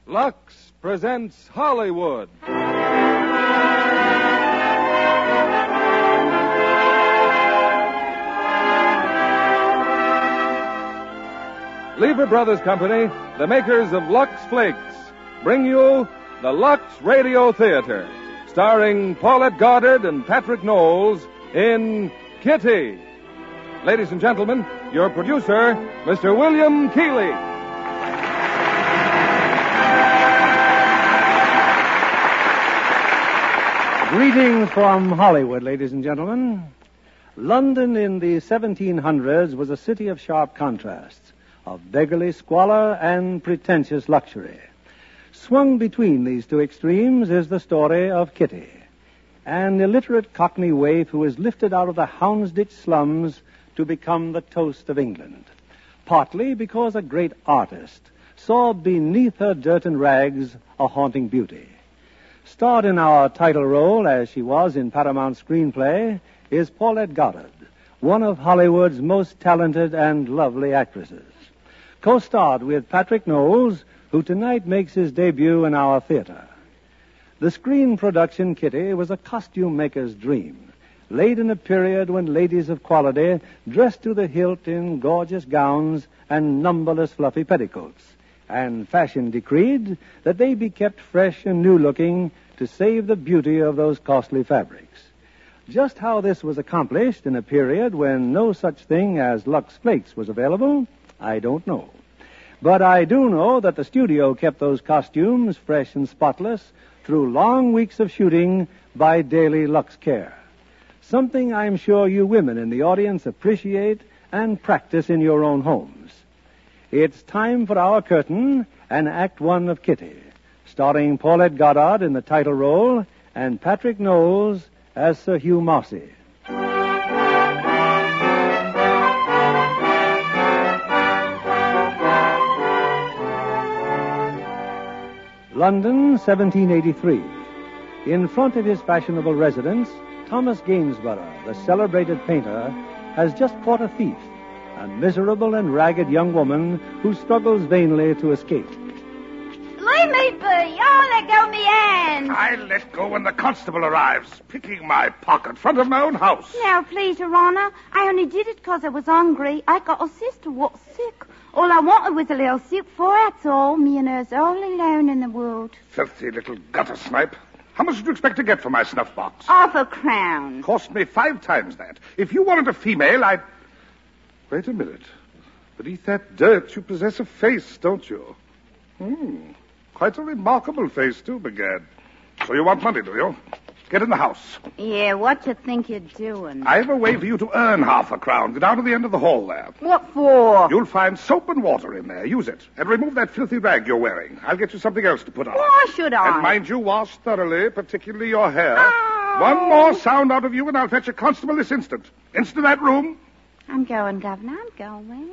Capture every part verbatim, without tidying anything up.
Lux presents Hollywood. Lever Brothers Company, the makers of Lux Flakes, bring you the Lux Radio Theater, starring Paulette Goddard and Patrick Knowles in Kitty. Ladies and gentlemen, your producer, Mister William Keighley. Greetings from Hollywood, ladies and gentlemen. London in the seventeen hundreds was a city of sharp contrasts, of beggarly squalor and pretentious luxury. Swung between these two extremes is the story of Kitty, an illiterate Cockney waif who is lifted out of the Houndsditch slums to become the toast of England, partly because a great artist saw beneath her dirt and rags a haunting beauty. Starred in our title role, as she was in Paramount's screenplay, is Paulette Goddard, one of Hollywood's most talented and lovely actresses. Co-starred with Patrick Knowles, who tonight makes his debut in our theater. The screen production, Kitty, was a costume maker's dream, laid in a period when ladies of quality dressed to the hilt in gorgeous gowns and numberless fluffy petticoats, and fashion decreed that they be kept fresh and new-looking to save the beauty of those costly fabrics. Just how this was accomplished in a period when no such thing as Lux Flakes was available, I don't know. But I do know that the studio kept those costumes fresh and spotless through long weeks of shooting by daily Lux care. Something I'm sure you women in the audience appreciate and practice in your own homes. It's time for our curtain and Act One of Kitty, starring Paulette Goddard in the title role and Patrick Knowles as Sir Hugh Marcy. London, seventeen eighty-three. In front of his fashionable residence, Thomas Gainsborough, the celebrated painter, has just caught a thief, a miserable and ragged young woman who struggles vainly to escape. Leave me be! Oh, let go me hand! I let go when the constable arrives, picking my pocket front of my own house. Now, please, Your Honor, I only did it 'cause I was hungry. I got a sister what's sick. All I wanted was a little soup for her, that's all. Me and her's all alone in the world. Filthy little gutter snipe. How much did you expect to get for my snuff box? Half a crown. Cost me five times that. If you wanted a female, I'd... Wait a minute. Beneath that dirt, you possess a face, don't you? Hmm. Quite a remarkable face, too, Begad. So you want money, do you? Get in the house. Yeah, what you think you're doing? I have a way for you to earn half a crown. Go down to the end of the hall there. What for? You'll find soap and water in there. Use it. And remove that filthy rag you're wearing. I'll get you something else to put on. Why should I? And mind you, wash thoroughly, particularly your hair. Oh. One more sound out of you, and I'll fetch a constable this instant. Into that room. I'm going, Governor. I'm going.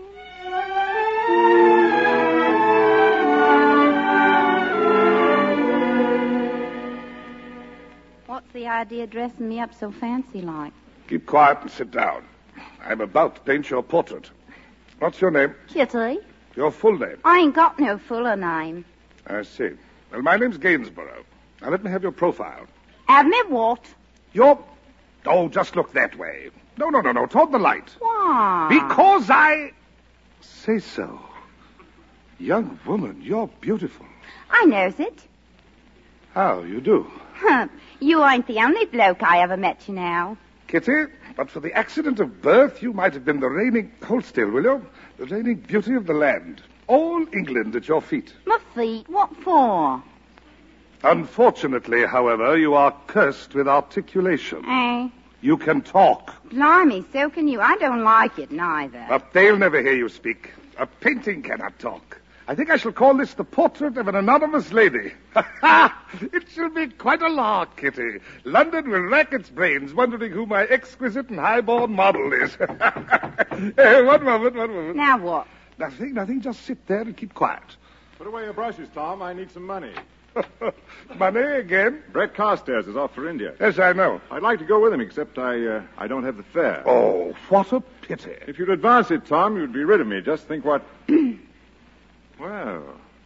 What's the idea of dressing me up so fancy-like? Keep quiet and sit down. I'm about to paint your portrait. What's your name? Kitty. Your full name? I ain't got no fuller name. I see. Well, my name's Gainsborough. Now, let me have your profile. Have me what? Your... Oh, just look that way. No, no, no, no. Toward the light. Why? Because I... Say so. Young woman, you're beautiful. I knows it. How, you do? Huh. You ain't the only bloke I ever met, you know. Kitty, but for the accident of birth, you might have been the reigning... Hold still, will you? The reigning beauty of the land. All England at your feet. My feet? What for? Unfortunately, however, you are cursed with articulation. Eh? You can talk. Blimey, so can you. I don't like it, neither. But they'll never hear you speak. A painting cannot talk. I think I shall call this the portrait of an anonymous lady. It shall be quite a lark, Kitty. London will rack its brains wondering who my exquisite and high-born model is. Hey, one moment, one moment. Now what? Nothing, nothing. Just sit there and keep quiet. Put away your brushes, Tom. I need some money. Money again? Brett Carstairs is off for India. Yes, I know. I'd like to go with him, except I uh, I don't have the fare. Oh, what a pity. If you'd advance it, Tom, you'd be rid of me. Just think what... Well,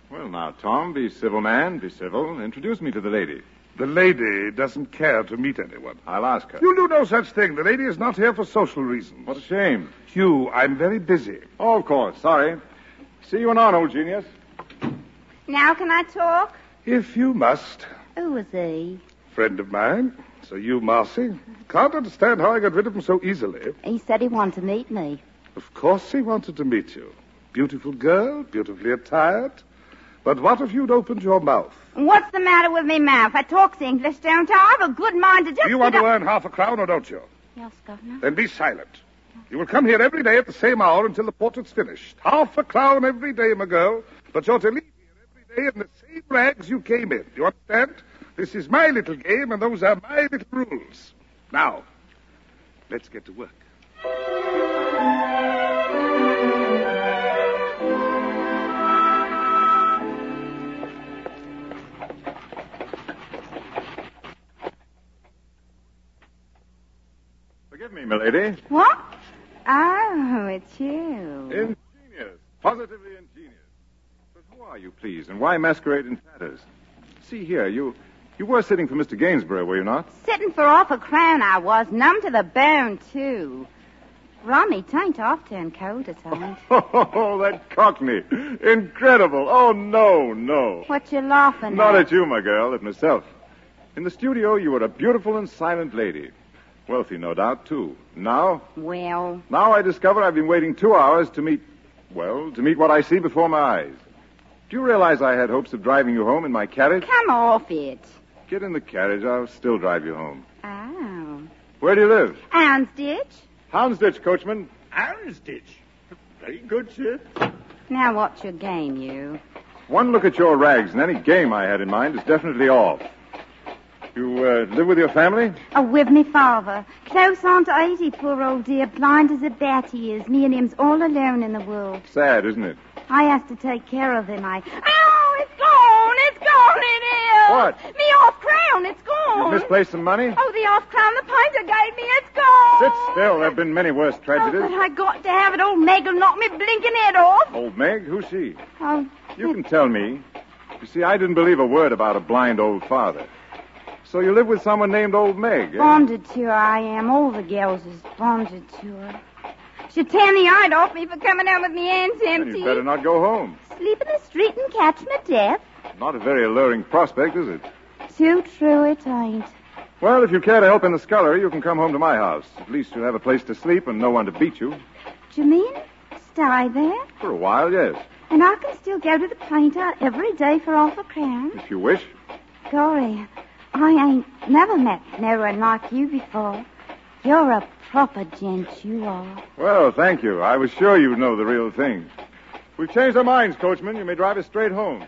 Well, now, Tom, be civil, man. Be civil. Introduce me to the lady. The lady doesn't care to meet anyone. I'll ask her. You'll do no such thing. The lady is not here for social reasons. What a shame. Hugh, I'm very busy. Oh, of course. Sorry. See you anon, old genius. Now can I talk? If you must. Who was he? Friend of mine. So you, Marcy. Can't understand how I got rid of him so easily. He said he wanted to meet me. Of course he wanted to meet you. Beautiful girl, beautifully attired. But what if you'd opened your mouth? What's the matter with me mouth? I talks English, don't I? I've a good mind to just... Do you want get to up- earn half a crown or don't you? Yes, Governor. Then be silent. You will come here every day at the same hour until the portrait's finished. Half a crown every day, my girl. But you're to leave here every day in the same rags you came in. You understand? This is my little game, and those are my little rules. Now, let's get to work. Forgive me, milady. What? Oh, it's you. Ingenious. Positively ingenious. But who are you, please, and why masquerade in tatters? See here, you you were sitting for Mister Gainsborough, were you not? Sitting for off a crown I was, numb to the bone, too. Rummy, tain't off turn cold, it ain't. Oh, that cockney. Incredible. Oh, no, no. What you laughing Not at? at you, my girl, at myself. In the studio, you were a beautiful and silent lady. Wealthy, no doubt, too. Now, Well, now I discover I've been waiting two hours to meet, well, to meet what I see before my eyes. Do you realize I had hopes of driving you home in my carriage? come off it. Get in the carriage. I'll still drive you home. Oh. Where do you live? Houndsditch? Houndsditch, coachman. Houndsditch. Very good, sir. Now what's your game, you? One look at your rags, and any game I had in mind is definitely off. You uh, live with your family? Oh, with me father. Close on to eighty, poor old dear. Blind as a bat he is. Me and him's all alone in the world. Sad, isn't it? I have to take care of him. I... Oh, it's gone! It's gone, it is! What? Me off crown, it's gone! You've misplaced some money? Oh, the off crown the painter gave me, it's gone! Sit still. There have been many worse Oh, tragedies. but I got to have it. Old Meg will knock me blinking head off. Old Meg? Who's she? Oh, You can tell me. You see, I didn't believe a word about a blind old father. So you live with someone named Old Meg, eh? bonded to her I am. All the girls is bonded to her. She'd tear the eye off me for coming out with me hands Then empty. you'd better not go home. Sleep in the street and catch my death. Not a very alluring prospect, is it? Too true it ain't. Well, if you care to help in the scullery, you can come home to my house. At least you'll have a place to sleep and no one to beat you. Do you mean stay there? For a while, yes. And I can still go to the painter every day for half a crown? If you wish. Gory, I ain't never met no one like you before. You're a proper gent, you are. Well, thank you. I was sure you'd know the real thing. We've changed our minds, coachman. You may drive us straight home.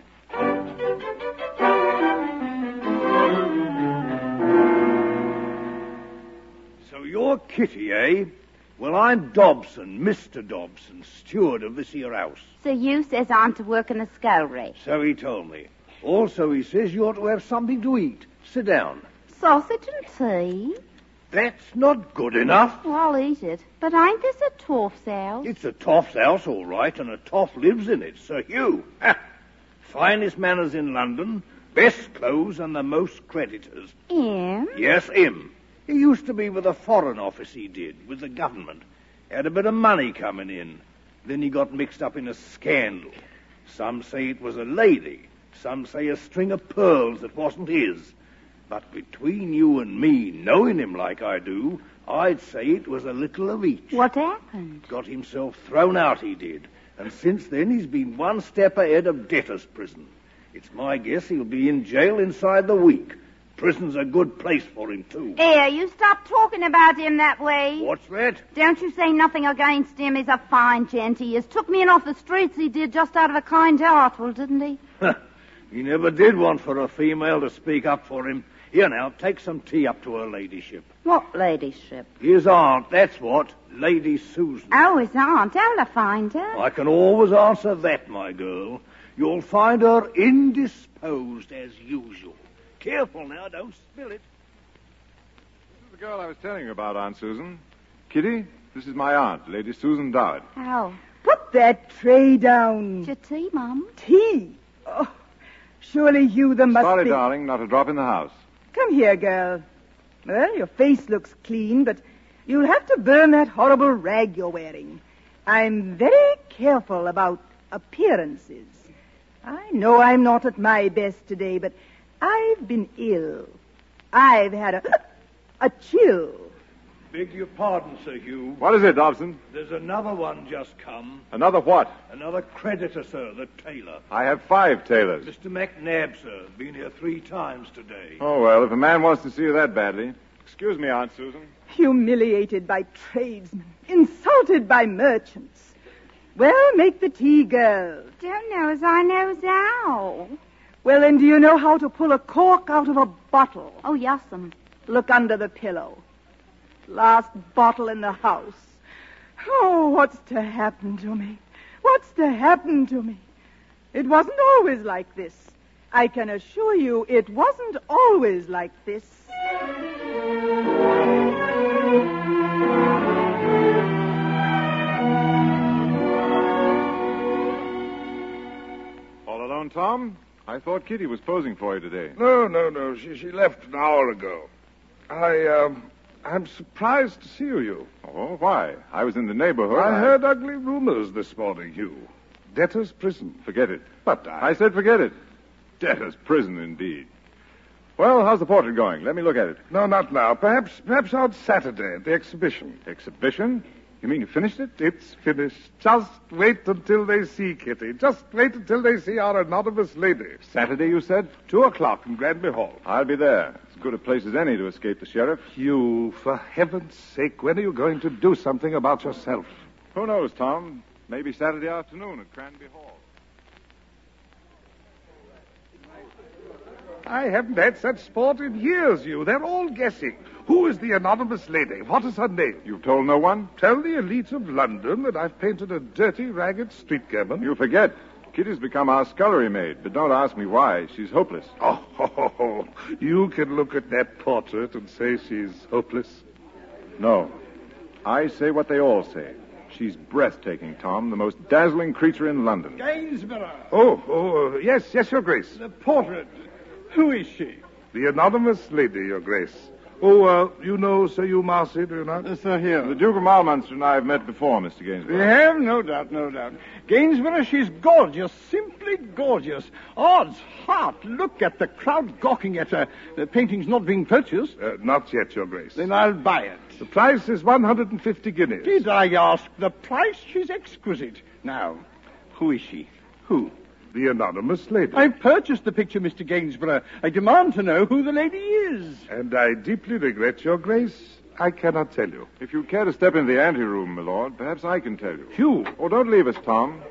So you're Kitty, eh? Well, I'm Dobson, Mister Dobson, steward of this here house. So you says I'm to work in the scullery. So he told me. Also, he says you ought to have something to eat. Sit down. Sausage and tea? That's not good enough. Well, I'll eat it. But ain't this a toff's house? It's a toff's house, all right, and a toff lives in it, Sir Hugh. Ha! Finest manners in London, best clothes, and the most creditors. Him? Yes, him. He used to be with the Foreign Office, he did, with the government. Had a bit of money coming in. Then he got mixed up in a scandal. Some say it was a lady. Some say a string of pearls that wasn't his. But between you and me, knowing him like I do, I'd say it was a little of each. What happened? Got himself thrown out, he did. And since then, he's been one step ahead of debtor's prison. It's my guess he'll be in jail inside the week. Prison's a good place for him, too. Here, you stop talking about him that way. What's that? Don't you say nothing against him. He's a fine gent. He is. Took me in off the streets, he did, just out of a kind heart, well, didn't he? He never did want for a female to speak up for him. Here now, take some tea up to her ladyship. What ladyship? His aunt, that's what. Lady Susan. Oh, his aunt. How'll I find her? I can always answer that, my girl. You'll find her indisposed as usual. Careful now, don't spill it. This is the girl I was telling you about, Aunt Susan. Kitty, this is my aunt, Lady Susan Dodd. Oh. Put that tray down. It's your tea, Mum. Tea? Oh, surely you, there must Sorry, be... darling, not a drop in the house. Come here, girl. Well, your face looks clean, but you'll have to burn that horrible rag you're wearing. I'm very careful about appearances. I know I'm not at my best today, but I've been ill. I've had a, a chill. Beg your pardon, Sir Hugh. What is it, Dobson? There's another one just come. Another what? Another creditor, sir, the tailor. I have five tailors. Mister McNabb, sir. Been here three times today. Oh, well, if a man wants to see you that badly. Excuse me, Aunt Susan. Humiliated by tradesmen. Insulted by merchants. Well, make the tea, girl. Don't know as I knows how. Well, then, do you know how to pull a cork out of a bottle? Oh, yes'm. Look under the pillow. Last bottle in the house. Oh, what's to happen to me? What's to happen to me? It wasn't always like this. I can assure you it wasn't always like this. All alone, Tom? I thought Kitty was posing for you today. No, no, no. She she left an hour ago. I, um, I'm surprised to see you. Oh, why? I was in the neighborhood. I heard ugly rumors this morning, Hugh. Debtor's prison. Forget it. But I... I said forget it. Debtor's prison, indeed. Well, how's the portrait going? Let me look at it. No, not now. Perhaps, perhaps on Saturday at the exhibition. Exhibition? You mean you finished it? It's finished. Just wait until they see Kitty. Just wait until they see our anonymous lady. Saturday, you said? Two o'clock in Granby Hall. I'll be there. As good a place as any to escape the sheriff. Hugh, for heaven's sake, when are you going to do something about yourself? Who knows, Tom? Maybe Saturday afternoon at Granby Hall. I haven't had such sport in years, you. They're all guessing. Who is the anonymous lady? What is her name? You've told no one? Tell the elite of London that I've painted a dirty, ragged street gamin. You forget. Kitty's become our scullery maid, but don't ask me why. She's hopeless. Oh, ho, ho, ho. You can look at that portrait and say she's hopeless. No. I say what they all say. She's breathtaking, Tom. The most dazzling creature in London. Gainsborough. Oh, oh, yes, yes, Your Grace. The portrait. Who is she? The anonymous lady, Your Grace. Oh, uh, you know Sir Hugh Marcy, do you not? Uh, sir, here. The Duke of Malminster and I have met before, Mister Gainsborough. We have, no doubt, no doubt. Gainsborough, she's gorgeous, simply gorgeous. Odds heart, look at the crowd gawking at her. The painting's not being purchased. Uh, not yet, Your Grace. Then I'll buy it. The price is one hundred fifty guineas. Did I ask the price? She's exquisite. Now, who is she? Who? The anonymous lady. I purchased the picture, Mister Gainsborough. I demand to know who the lady is. And I deeply regret, Your Grace, I cannot tell you. If you care to step into the anteroom, my lord, perhaps I can tell you. Hugh. Oh, don't leave us, Tom.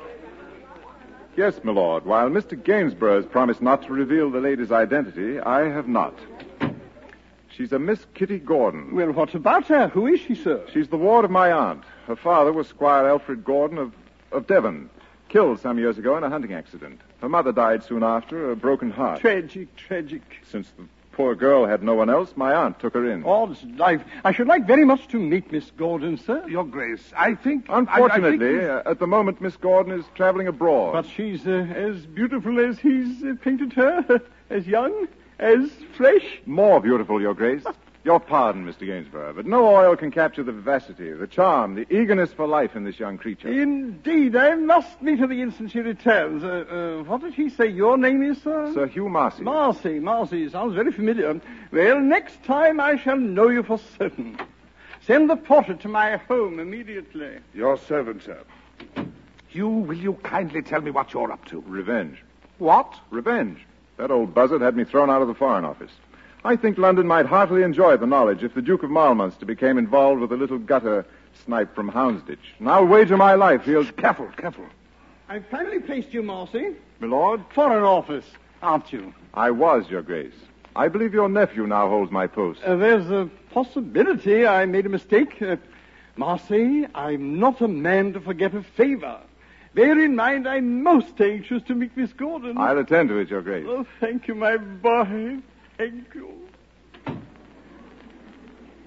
Yes, my lord. While Mister Gainsborough has promised not to reveal the lady's identity, I have not. She's a Miss Kitty Gordon. Well, what about her? Who is she, sir? She's the ward of my aunt. Her father was Squire Alfred Gordon of, of Devon, killed some years ago in a hunting accident. Her mother died soon after, a broken heart. Tragic, tragic. Since the poor girl had no one else, my aunt took her in. Odds life. I should like very much to meet Miss Gordon, sir. Your Grace, I think... Unfortunately, I, I think uh, at the moment, Miss Gordon is traveling abroad. But she's uh, as beautiful as he's uh, painted her, as young, as fresh. More beautiful, Your Grace. Your pardon, Mister Gainsborough, but no oil can capture the vivacity, the charm, the eagerness for life in this young creature. Indeed, I must meet her the instant she returns. Uh, uh, what did he say your name is, sir? Sir Hugh Marcy. Marcy, Marcy. Sounds very familiar. Well, next time I shall know you for certain. Send the portrait to my home immediately. Your servant, sir. Hugh, will you kindly tell me what you're up to? Revenge. What? Revenge. That old buzzard had me thrown out of the Foreign Office. I think London might heartily enjoy the knowledge if the Duke of Malminster became involved with a little gutter snipe from Houndsditch. And I'll wager my life he'll... Careful, careful. I've finally placed you, Marcy. My lord? Foreign Office, aren't you? I was, Your Grace. I believe your nephew now holds my post. Uh, there's a possibility I made a mistake. Uh, Marcy, I'm not a man to forget a favor. Bear in mind I'm most anxious to meet Miss Gordon. I'll attend to it, Your Grace. Oh, thank you, my boy. Thank you.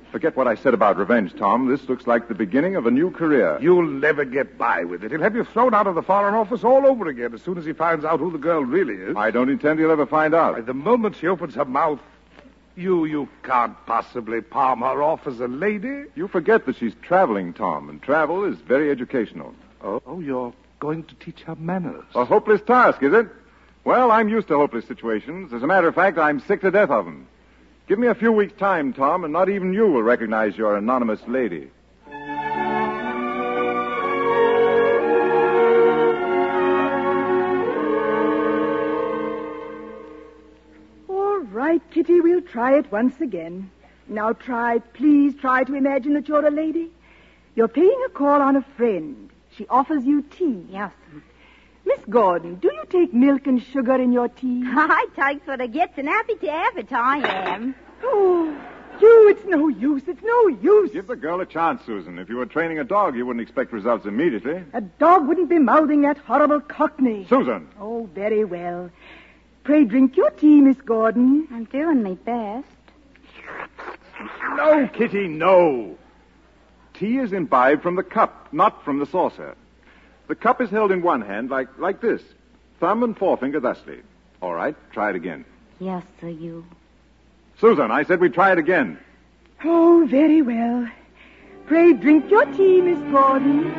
Forget what I said about revenge, Tom. This looks like the beginning of a new career. You'll never get by with it. He'll have you thrown out of the Foreign Office all over again as soon as he finds out who the girl really is. I don't intend he'll ever find out. By the moment she opens her mouth, you you can't possibly palm her off as a lady. You forget that she's traveling, Tom, and travel is very educational. Oh, oh you're going to teach her manners. A hopeless task, is it? Well, I'm used to hopeless situations. As a matter of fact, I'm sick to death of them. Give me a few weeks' time, Tom, and not even you will recognize your anonymous lady. All right, Kitty, we'll try it once again. Now try, please try to imagine that you're a lady. You're paying a call on a friend. She offers you tea. Yes. Miss Gordon, do you take milk and sugar in your tea? I takes what I gets, and happy to have it, I am. Oh, you, it's no use. It's no use. Give the girl a chance, Susan. If you were training a dog, you wouldn't expect results immediately. A dog wouldn't be mouthing that horrible Cockney. Susan! Oh, very well. Pray drink your tea, Miss Gordon. I'm doing my best. No, Kitty, no. Tea is imbibed from the cup, not from the saucer. The cup is held in one hand like, like this. Thumb and forefinger thusly. All right, try it again. Yes, sir, you. Susan, I said we'd try it again. Oh, very well. Pray drink your tea, Miss Gordon.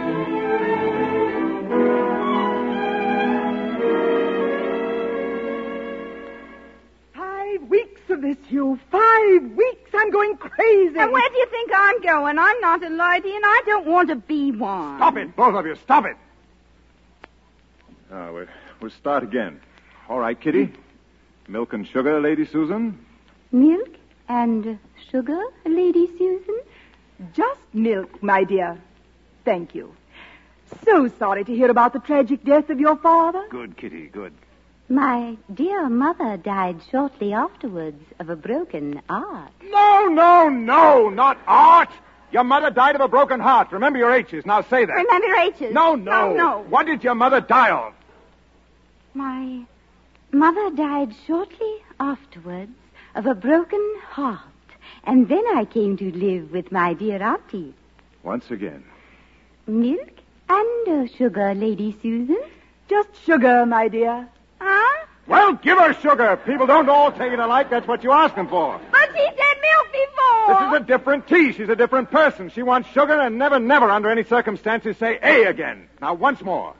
Five weeks of this, Hugh. Five weeks. I'm going crazy. And where do you think I'm going? I'm not a lady, and I don't want to be one. Stop it, both of you. Stop it. Uh, we'll, we'll start again. All right, Kitty. Milk and sugar, Lady Susan. Milk and sugar, Lady Susan? Just milk, my dear. Thank you. So sorry to hear about the tragic death of your father. Good, Kitty, good. My dear mother died shortly afterwards of a broken heart. No, no, no, not art. Your mother died of a broken heart. Remember your H's. Now say that. Remember H's? No, no. No, no. What did your mother die of? My mother died shortly afterwards of a broken heart. And then I came to live with my dear auntie. Once again. Milk and uh, sugar, Lady Susan? Just sugar, my dear. Huh? Well, give her sugar. People don't all take it alike. That's what you ask them for. But she said milk before. This is a different tea. She's a different person. She wants sugar and never, never, under any circumstances, say A again. Now, once more.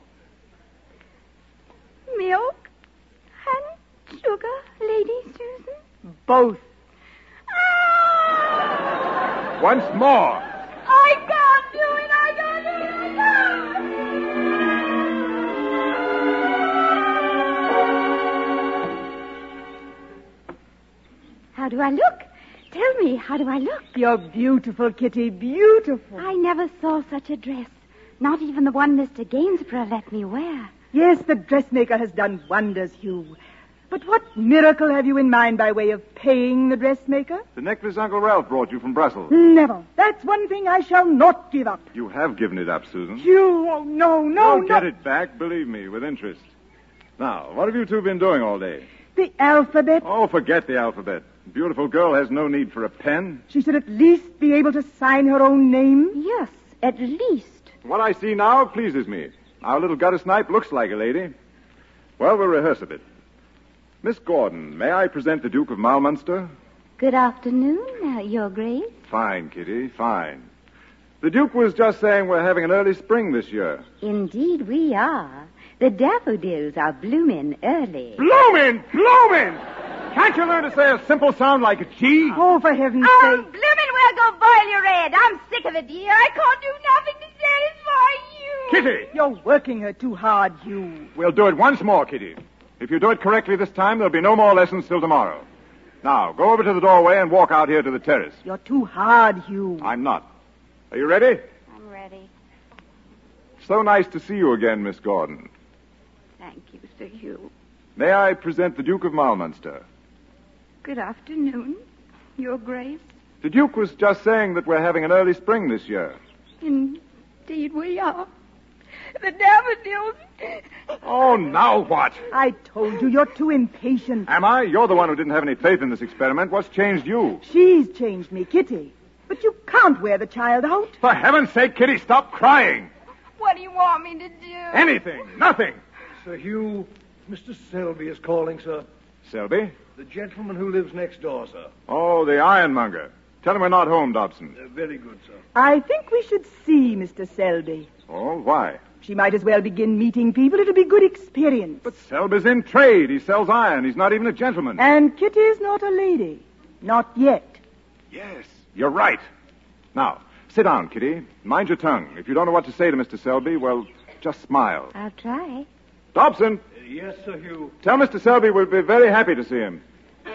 Milk and sugar, Lady Susan? Both. Ah! Once more. I can't do it. I can't do it. I can't. How do I look? Tell me, how do I look? You're beautiful, Kitty, beautiful. I never saw such a dress. Not even the one Mister Gainsborough let me wear. Yes, the dressmaker has done wonders, Hugh. But what miracle have you in mind by way of paying the dressmaker? The necklace Uncle Ralph brought you from Brussels. Never. That's one thing I shall not give up. You have given it up, Susan. Hugh, oh, no, no, You'll no. get it back, believe me, with interest. Now, what have you two been doing all day? The alphabet. Oh, forget the alphabet. A beautiful girl has no need for a pen. She should at least be able to sign her own name. Yes, at least. What I see now pleases me. Our little gutter snipe looks like a lady. Well, we'll rehearse a bit. Miss Gordon, may I present the Duke of Malmunster? Good afternoon, uh, Your Grace. Fine, Kitty, fine. The Duke was just saying we're having an early spring this year. Indeed we are. The daffodils are blooming early. Bloomin'! Bloomin'! Can't you learn to say a simple sound like a G? Oh, for heaven's Oh, sake. blooming will go boil your head. I'm sick of it, dear. I can't do nothing to satisfy you. Kitty! You're working her too hard, Hugh. We'll do it once more, Kitty. If you do it correctly this time, there'll be no more lessons till tomorrow. Now, go over to the doorway and walk out here to the terrace. You're too hard, Hugh. I'm not. Are you ready? I'm ready. So nice to see you again, Miss Gordon. Thank you, Sir Hugh. May I present the Duke of Malmunster? Good afternoon, Your Grace. The Duke was just saying that we're having an early spring this year. Indeed we are. The daffodils. Oh, now what? I told you you're too impatient. Am I? You're the one who didn't have any faith in this experiment. What's changed you? She's changed me, Kitty. can't wear the child out. For heaven's sake, Kitty, stop crying. What do you want me to do? Anything. Nothing. Sir Hugh, Mister Selby is calling, sir. Selby? The gentleman who lives next door, sir. Oh, the ironmonger. Tell him we're not home, Dobson. Uh, very good, sir. I think we should see Mister Selby. Oh, why? She might as well begin meeting people. It'll be good experience. But Selby's in trade. He sells iron. He's not even a gentleman. And Kitty's not a lady. Not yet. Yes, you're right. Now, sit down, Kitty. Mind your tongue. If you don't know what to say to Mister Selby, well, just smile. I'll try. Dobson, Uh, yes, Sir Hugh. tell Mister Selby we'll be very happy to see him.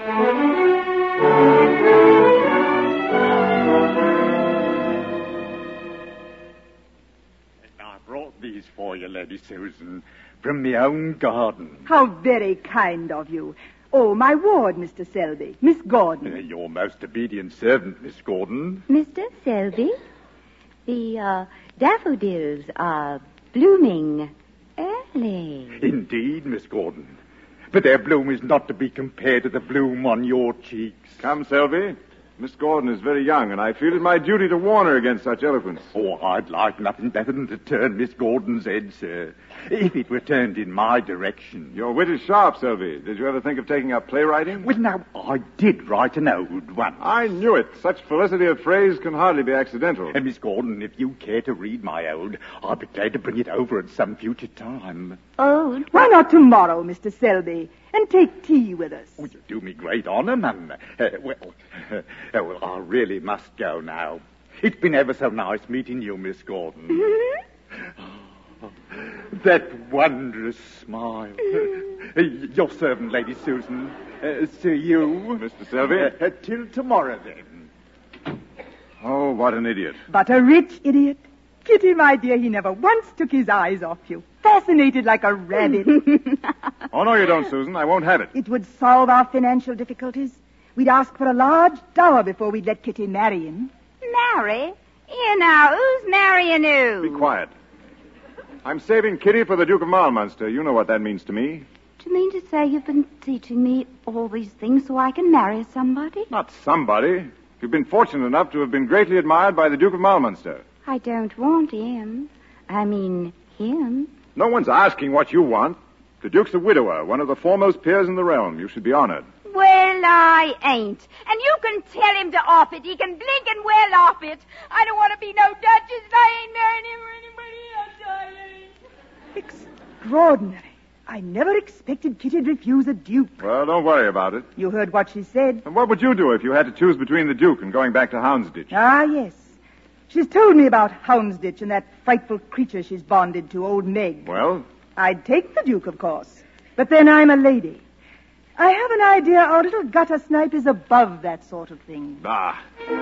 I brought these for you, Lady Susan, from my own garden. How very kind of you. Oh, my ward, Mister Selby. Miss Gordon. Uh, your most obedient servant, Miss Gordon. Mister Selby, the uh, daffodils are blooming early. Indeed, Miss Gordon. But their bloom is not to be compared to the bloom on your cheeks. Come, Selby. Miss Gordon is very young, and I feel it my duty to warn her against such eloquence. Oh, I'd like nothing better than to turn Miss Gordon's head, sir, if it were turned in my direction. Your wit is sharp, Selby. Did you ever think of taking up playwriting? Well, now, I did write an ode once. I knew it. Such felicity of phrase can hardly be accidental. And, Miss Gordon, if you care to read my ode, I'd be glad to bring it over at some future time. Oh, why not tomorrow, Mister Selby, and take tea with us? Oh, you do me great honor, ma'am. Uh, well, uh, well, I really must go now. It's been ever so nice meeting you, Miss Gordon. Oh, that wondrous smile. Uh, your servant, Lady Susan. Uh, see you. Mister Selby? Uh, uh, till tomorrow, then. Oh, what an idiot. But a rich idiot. Kitty, my dear, he never once took his eyes off you. Fascinated like a rabbit. Oh, no, you don't, Susan. I won't have it. It would solve our financial difficulties. We'd ask for a large dower before we'd let Kitty marry him. Marry? Here now, who's marrying who? Be quiet. I'm saving Kitty for the Duke of Marlmunster. You know what that means to me. Do you mean to say you've been teaching me all these things so I can marry somebody? Not somebody. You've been fortunate enough to have been greatly admired by the Duke of Marlmunster. I don't want him. I mean, him. No one's asking what you want. The Duke's a widower, one of the foremost peers in the realm. You should be honored. Well, I ain't. And you can tell him to off it. He can blink and well off it. I don't want to be no duchess. I ain't marrying him or anybody else. I ain't. Extraordinary. I never expected Kitty to refuse a duke. Well, don't worry about it. You heard what she said. And what would you do if you had to choose between the Duke and going back to Houndsditch? Ah, yes. She's told me about Houndsditch and that frightful creature she's bonded to, old Meg. Well? I'd take the Duke, of course. But then I'm a lady. I have an idea our little gutter snipe is above that sort of thing. Ah.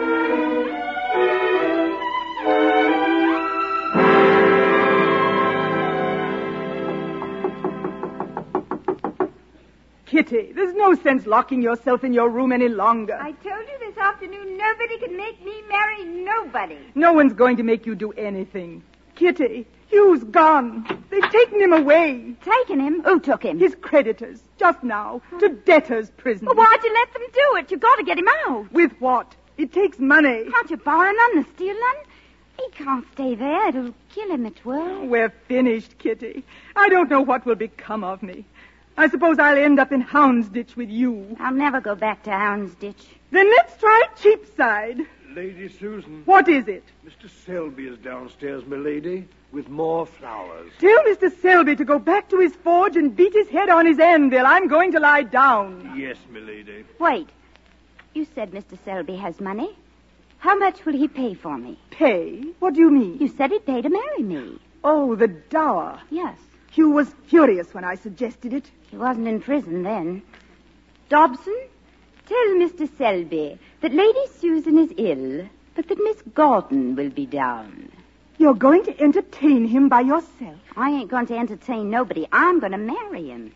Kitty, there's no sense locking yourself in your room any longer. I told you this afternoon nobody can make me marry nobody. No one's going to make you do anything. Kitty, Hugh's gone. They've taken him away. Taken him? Who took him? His creditors, just now, to debtor's prison. Well, why'd you let them do it? You got to get him out. With what? It takes money. Can't you borrow none and steal none? He can't stay there. It'll kill him at work. We're finished, Kitty. I don't know what will become of me. I suppose I'll end up in Houndsditch with you. I'll never go back to Houndsditch. Then let's try Cheapside. Lady Susan. What is it? Mister Selby is downstairs, milady, with more flowers. Tell Mister Selby to go back to his forge and beat his head on his anvil. I'm going to lie down. Yes, milady. Wait. You said Mister Selby has money. How much will he pay for me? Pay? What do you mean? You said he'd pay to marry me. Oh, the dower. Yes. Hugh was furious when I suggested it. He wasn't in prison then. Dobson, tell Mister Selby that Lady Susan is ill, but that Miss Gordon will be down. You're going to entertain him by yourself? I ain't going to entertain nobody. I'm going to marry him.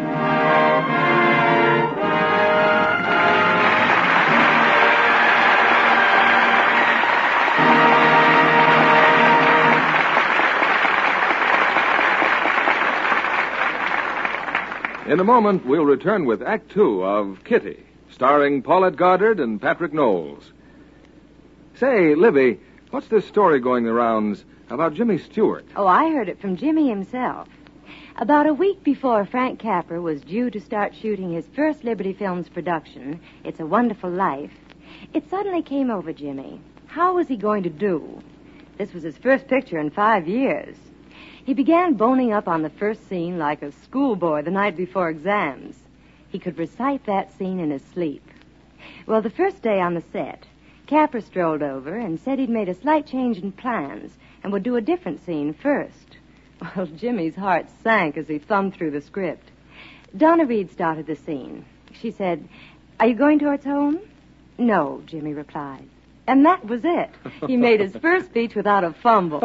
In a moment, we'll return with Act Two of Kitty, starring Paulette Goddard and Patrick Knowles. Say, Libby, what's this story going the rounds about Jimmy Stewart? Oh, I heard it from Jimmy himself. About a week before Frank Capra was due to start shooting his first Liberty Films production, It's a Wonderful Life, it suddenly came over Jimmy. How was he going to do? This was his first picture in five years. He began boning up on the first scene like a schoolboy the night before exams. He could recite that scene in his sleep. Well, the first day on the set, Capra strolled over and said he'd made a slight change in plans and would do a different scene first. Well, Jimmy's heart sank as he thumbed through the script. Donna Reed started the scene. She said, "Are you going towards home?" "No," Jimmy replied. And that was it. He made his first speech without a fumble.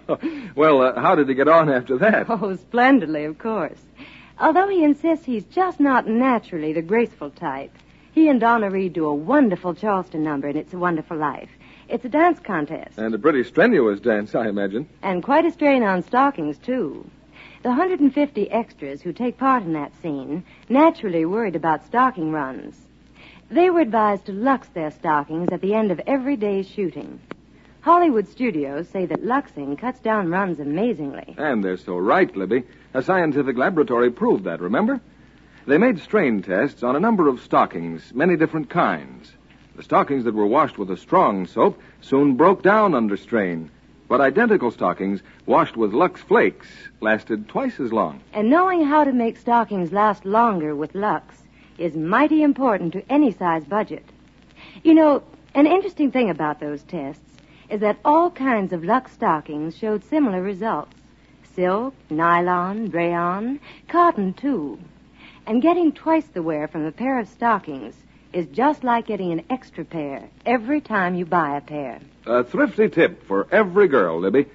Well, uh, how did he get on after that? Oh, splendidly, of course. Although he insists he's just not naturally the graceful type, he and Donna Reed do a wonderful Charleston number in It's a Wonderful Life. It's a dance contest. And a pretty strenuous dance, I imagine. And quite a strain on stockings, too. The one hundred fifty extras who take part in that scene naturally worried about stocking runs. They were advised to lux their stockings at the end of every day's shooting. Hollywood studios say that luxing cuts down runs amazingly. And they're so right, Libby. A scientific laboratory proved that, remember? They made strain tests on a number of stockings, many different kinds. The stockings that were washed with a strong soap soon broke down under strain. But identical stockings washed with Lux Flakes lasted twice as long. And knowing how to make stockings last longer with Lux is mighty important to any size budget. You know, an interesting thing about those tests is that all kinds of Lux stockings showed similar results. Silk, nylon, rayon, cotton, too. And getting twice the wear from a pair of stockings is just like getting an extra pair every time you buy a pair. A thrifty tip for every girl, Libby.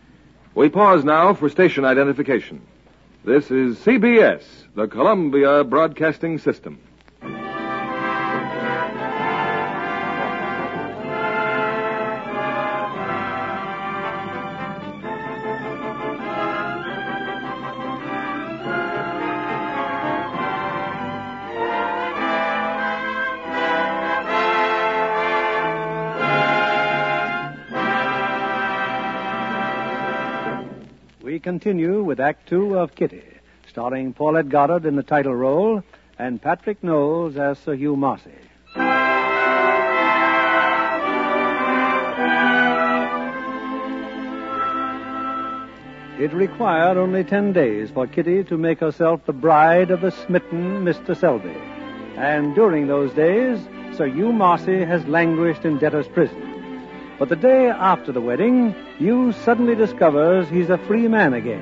We pause now for station identification. This is C B S, the Columbia Broadcasting System. We continue with Act Two of Kitty, starring Paulette Goddard in the title role and Patrick Knowles as Sir Hugh Marcy. It required only ten days for Kitty to make herself the bride of the smitten Mister Selby. And during those days, Sir Hugh Marcy has languished in debtor's prison. But the day after the wedding, Hugh suddenly discovers he's a free man again.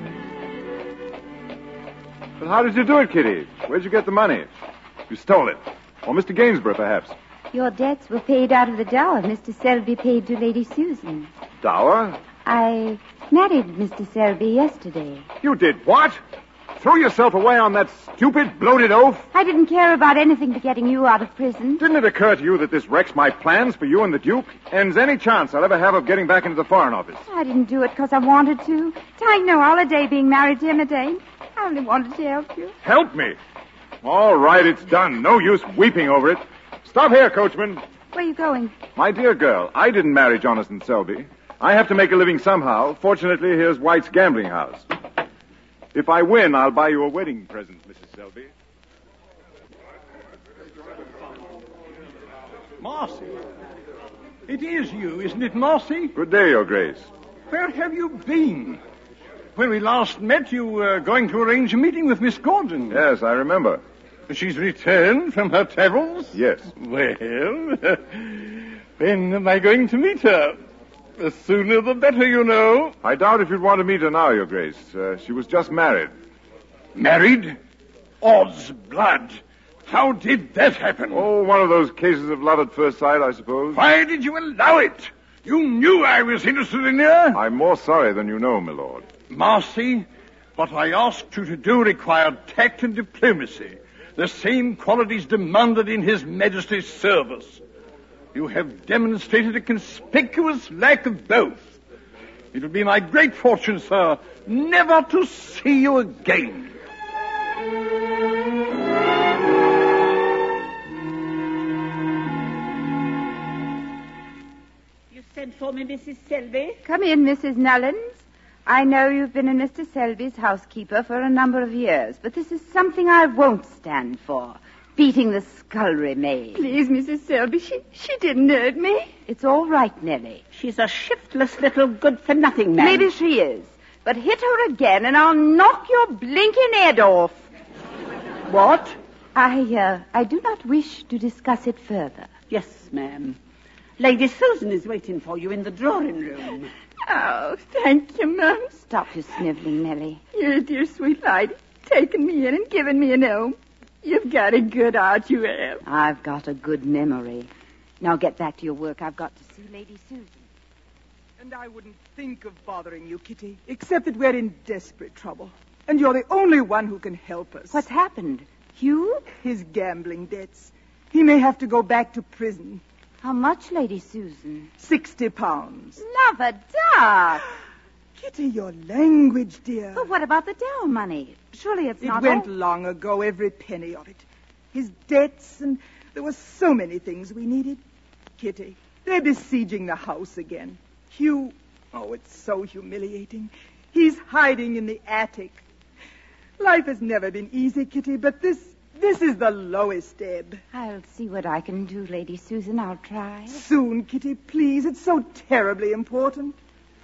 But how did you do it, Kitty? Where'd you get the money? You stole it. Or Mister Gainsborough, perhaps. Your debts were paid out of the dower Mister Selby paid to Lady Susan. Dower? I married Mister Selby yesterday. You did what? Threw yourself away on that stupid, bloated oaf? I didn't care about anything but getting you out of prison. Didn't it occur to you that this wrecks my plans for you and the Duke? Ends any chance I'll ever have of getting back into the Foreign Office? I didn't do it because I wanted to. It ain't no holiday being married to him today. I only wanted to help you. Help me? All right, it's done. No use weeping over it. Stop here, coachman. Where are you going? My dear girl, I didn't marry Jonathan Selby. I have to make a living somehow. Fortunately, here's White's gambling house. If I win, I'll buy you a wedding present, Missus Selby. Marcy. It is you, isn't it, Marcy? Good day, Your Grace. Where have you been? When we last met, you were going to arrange a meeting with Miss Gordon. Yes, I remember. She's returned from her travels? Yes. Well, when am I going to meet her? The sooner the better, you know. I doubt if you'd want to meet her now, Your Grace. Uh, she was just married. Married? Odds blood. How did that happen? Oh, one of those cases of love at first sight, I suppose. Why did you allow it? You knew I was interested in her. I'm more sorry than you know, my lord. Marcy, what I asked you to do required tact and diplomacy. The same qualities demanded in His Majesty's service. You have demonstrated a conspicuous lack of both. It will be my great fortune, sir, never to see you again. for me, Missus Selby? Come in, Missus Nullins. I know you've been in Mister Selby's housekeeper for a number of years, but this is something I won't stand for. Beating the scullery maid. Please, Missus Selby, she, she didn't hurt me. It's all right, Nellie. She's a shiftless little good-for-nothing man. Maybe she is. But hit her again and I'll knock your blinking head off. What? I, uh, I do not wish to discuss it further. Yes, ma'am. Lady Susan is waiting for you in the drawing room. Oh, thank you, Mum. Stop your sniveling, Nellie. You're a dear sweet lady, taking me in and giving me an home. You've got a good heart, you have. I've got a good memory. Now get back to your work. I've got to see Lady Susan. And I wouldn't think of bothering you, Kitty, except that we're in desperate trouble. And you're the only one who can help us. What's happened? Hugh? His gambling debts. He may have to go back to prison. How much, Lady Susan? Sixty pounds. Lover duck! Kitty, your language, dear. But what about the dough money? Surely it's it not It went all... long ago, every penny of it. His debts, and there were so many things we needed. Kitty, they're besieging the house again. Hugh, oh, it's so humiliating. He's hiding in the attic. Life has never been easy, Kitty, but this, this is the lowest ebb. I'll see what I can do, Lady Susan. I'll try. Soon, Kitty, please. It's so terribly important.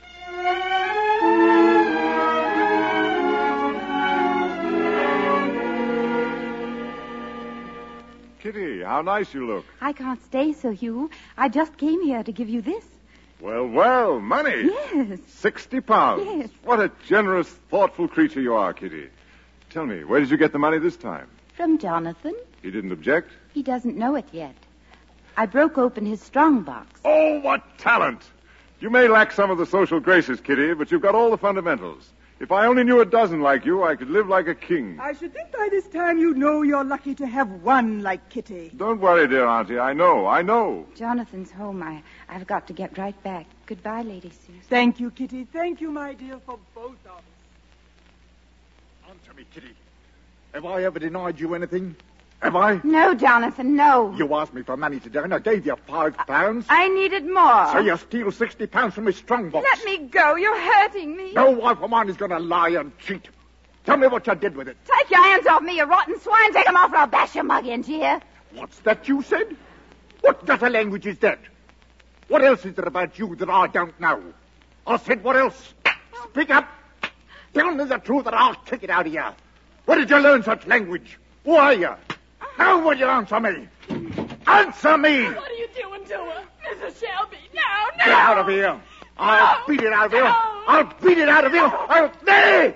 Kitty, how nice you look. I can't stay, Sir Hugh. I just came here to give you this. Well, well, money. Yes. Sixty pounds. Yes. What a generous, thoughtful creature you are, Kitty. Tell me, where did you get the money this time? From Jonathan. He didn't object? He doesn't know it yet. I broke open his strong box. Oh, what talent! You may lack some of the social graces, Kitty, but you've got all the fundamentals. If I only knew a dozen like you, I could live like a king. I should think by this time you know you're lucky to have one like Kitty. Don't worry, dear Auntie. I know, I know. Jonathan's home. I, I've got to get right back. Goodbye, Lady Susan. Thank you, Kitty. Thank you, my dear, for both of us. Answer me, Kitty. Have I ever denied you anything? Have I? No, Jonathan, no. You asked me for money today, and I gave you five pounds. I needed more. So you steal sixty pounds from my strong box. Let me go. You're hurting me. No wife of mine is going to lie and cheat. Tell me what you did with it. Take your hands off me, you rotten swine. Take them off or I'll bash your mug into you. What's that you said? What gutter language is that? What else is there about you that I don't know? I said, what else? Speak up. Tell me the truth or I'll kick it out of you. Where did you learn such language? Who are you? Now will you answer me? Answer me! What are you doing to her? Missus Shelby, no, no! Get out of here! I'll No, beat it out of you! no. I'll beat it out of you! I'll... Nay!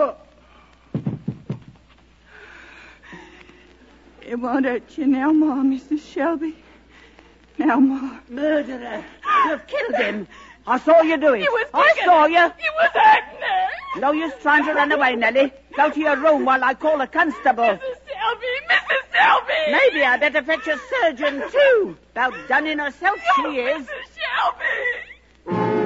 It won't hurt you no more, Missus Shelby. No more. Murderer! You've killed him. I saw you do it. You was I kicking saw her. you. You was hurting her. No use trying to run away, Nellie. Go to your room while I call a constable. Missus Selby, Missus Selby! Maybe I better fetch a surgeon, too. About done in herself, No, she is. Missus Shelby!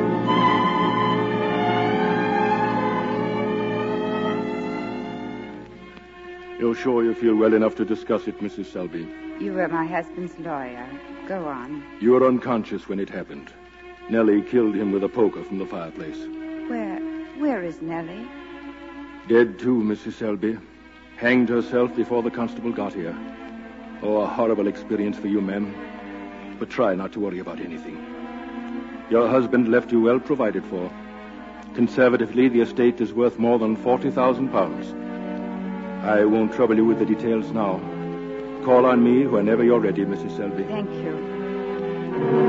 You're sure you feel well enough to discuss it, Missus Selby? You were my husband's lawyer. Go on. You were unconscious when it happened. Nellie killed him with a poker from the fireplace. Where, where is Nellie? Dead too, Missus Selby. Hanged herself before the constable got here. Oh, a horrible experience for you, ma'am. But try not to worry about anything. Your husband left you well provided for. Conservatively, the estate is worth more than forty thousand pounds. I won't trouble you with the details now. Call on me whenever you're ready, Missus Selby. Thank you.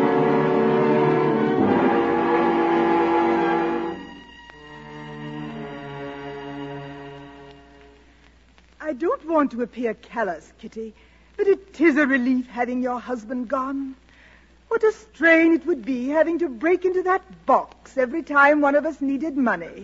I don't want to appear callous, Kitty, but it is a relief having your husband gone. What a strain it would be having to break into that box every time one of us needed money.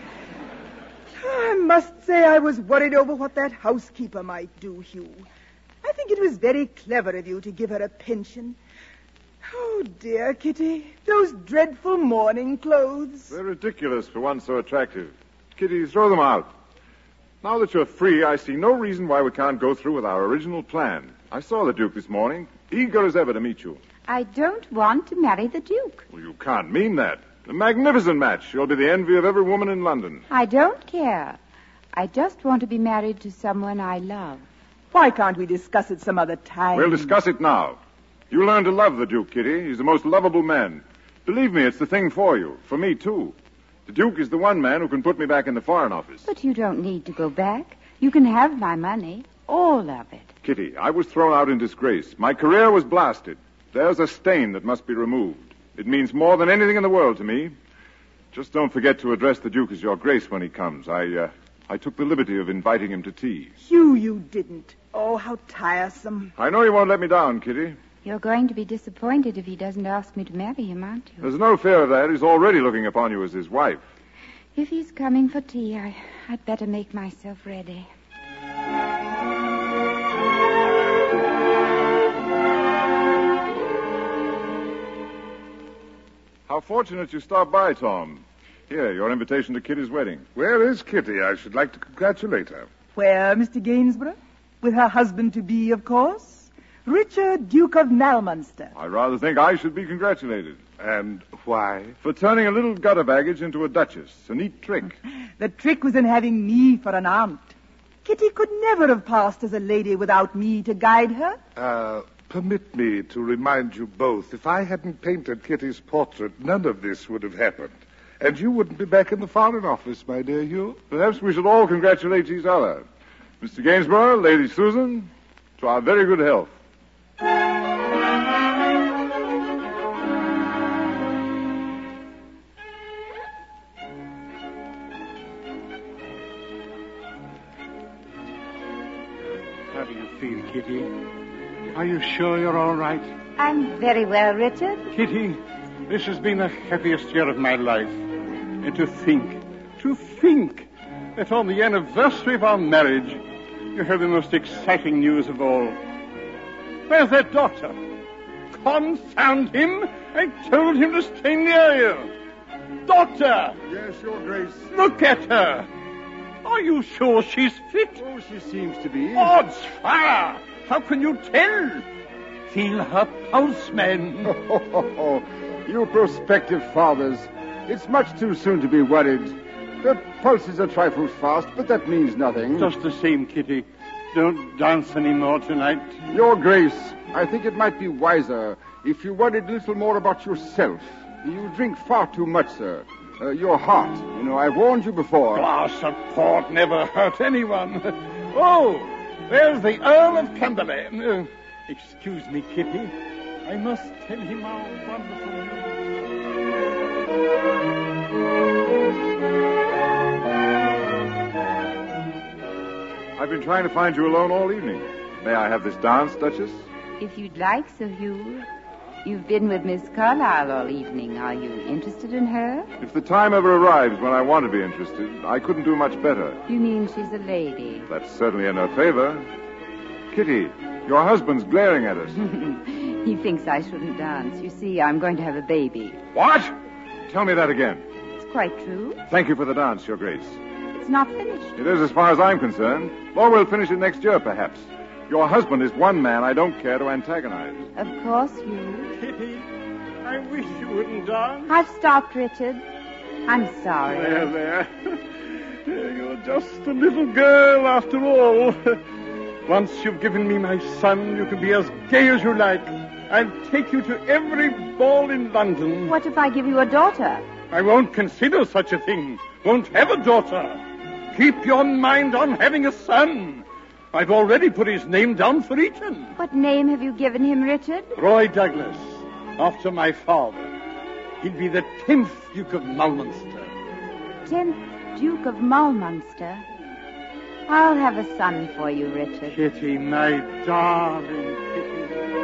I must say I was worried over what that housekeeper might do, Hugh. I think it was very clever of you to give her a pension. Oh, dear, Kitty, those dreadful mourning clothes. They're ridiculous for one so attractive. Kitty, throw them out. Now that you're free, I see no reason why we can't go through with our original plan. I saw the Duke this morning, eager as ever to meet you. I don't want to marry the Duke. Well, you can't mean that. A magnificent match. You'll be the envy of every woman in London. I don't care. I just want to be married to someone I love. Why can't we discuss it some other time? We'll discuss it now. You learn to love the Duke, Kitty. He's the most lovable man. Believe me, it's the thing for you. For me, too. The Duke is the one man who can put me back in the Foreign Office. But you don't need to go back. You can have my money. All of it. Kitty, I was thrown out in disgrace. My career was blasted. There's a stain that must be removed. It means more than anything in the world to me. Just don't forget to address the Duke as Your Grace when he comes. I, uh, I took the liberty of inviting him to tea. Hugh, you didn't. Oh, how tiresome. I know you won't let me down, Kitty. You're going to be disappointed if he doesn't ask me to marry him, aren't you? There's no fear of that. He's already looking upon you as his wife. If he's coming for tea, I, I'd better make myself ready. How fortunate you stopped by, Tom. Here, your invitation to Kitty's wedding. Where is Kitty? I should like to congratulate her. Where, Mister Gainsborough? With her husband-to-be, of course. Richard, Duke of Malmunster. I rather think I should be congratulated. And why? For turning a little gutter baggage into a duchess. A neat trick. The trick was in having me for an aunt. Kitty could never have passed as a lady without me to guide her. Uh, permit me to remind you both, if I hadn't painted Kitty's portrait, none of this would have happened. And you wouldn't be back in the Foreign Office, my dear Hugh. Perhaps we should all congratulate each other. Mister Gainsborough, Lady Susan, to our very good health. How do you feel, Kitty? Are you sure you're all right? I'm very well, Richard. Kitty, this has been the happiest year of my life. And to think, to think that on the anniversary of our marriage, you have the most exciting news of all. Where's that doctor? Confound him! I told him to stay near you. Doctor! Yes, Your Grace. Look at her. Are you sure she's fit? Oh, she seems to be. Odds fire! How can you tell? Feel her pulse, man. Oh, oh, oh. You prospective fathers. It's much too soon to be worried. The pulse is a trifle fast, but that means nothing. Just the same, Kitty. Don't dance any more tonight. Your Grace, I think it might be wiser if you worried a little more about yourself. You drink far too much, sir. Uh, your heart. You know, I warned you before. Glass of port never hurt anyone. Oh, there's the Earl of Cumberland. Uh, excuse me, Kitty. I must tell him how wonderful you I've been trying to find you alone all evening. May I have this dance, Duchess? If you'd like, Sir Hugh. You've been with Miss Carlyle all evening. Are you interested in her? If the time ever arrives when I want to be interested, I couldn't do much better. You mean she's a lady? That's certainly in her favor. Kitty, your husband's glaring at us. He thinks I shouldn't dance. You see, I'm going to have a baby. What? Tell me that again. It's quite true. Thank you for the dance, Your Grace. It's not finished. It is as far as I'm concerned. Or we'll finish it next year, perhaps. Your husband is one man I don't care to antagonize. Of course, you. Kitty, I wish you wouldn't dance. I've stopped, Richard. I'm sorry. There, there. You're just a little girl after all. Once you've given me my son, you can be as gay as you like. I'll take you to every ball in London. What if I give you a daughter? I won't consider such a thing. Won't have a daughter. Keep your mind on having a son. I've already put his name down for Eton. What name have you given him, Richard? Roy Douglas, after my father. He'll be the tenth Duke of Malmunster. Tenth Duke of Malmunster? I'll have a son for you, Richard. Kitty, my darling Kitty.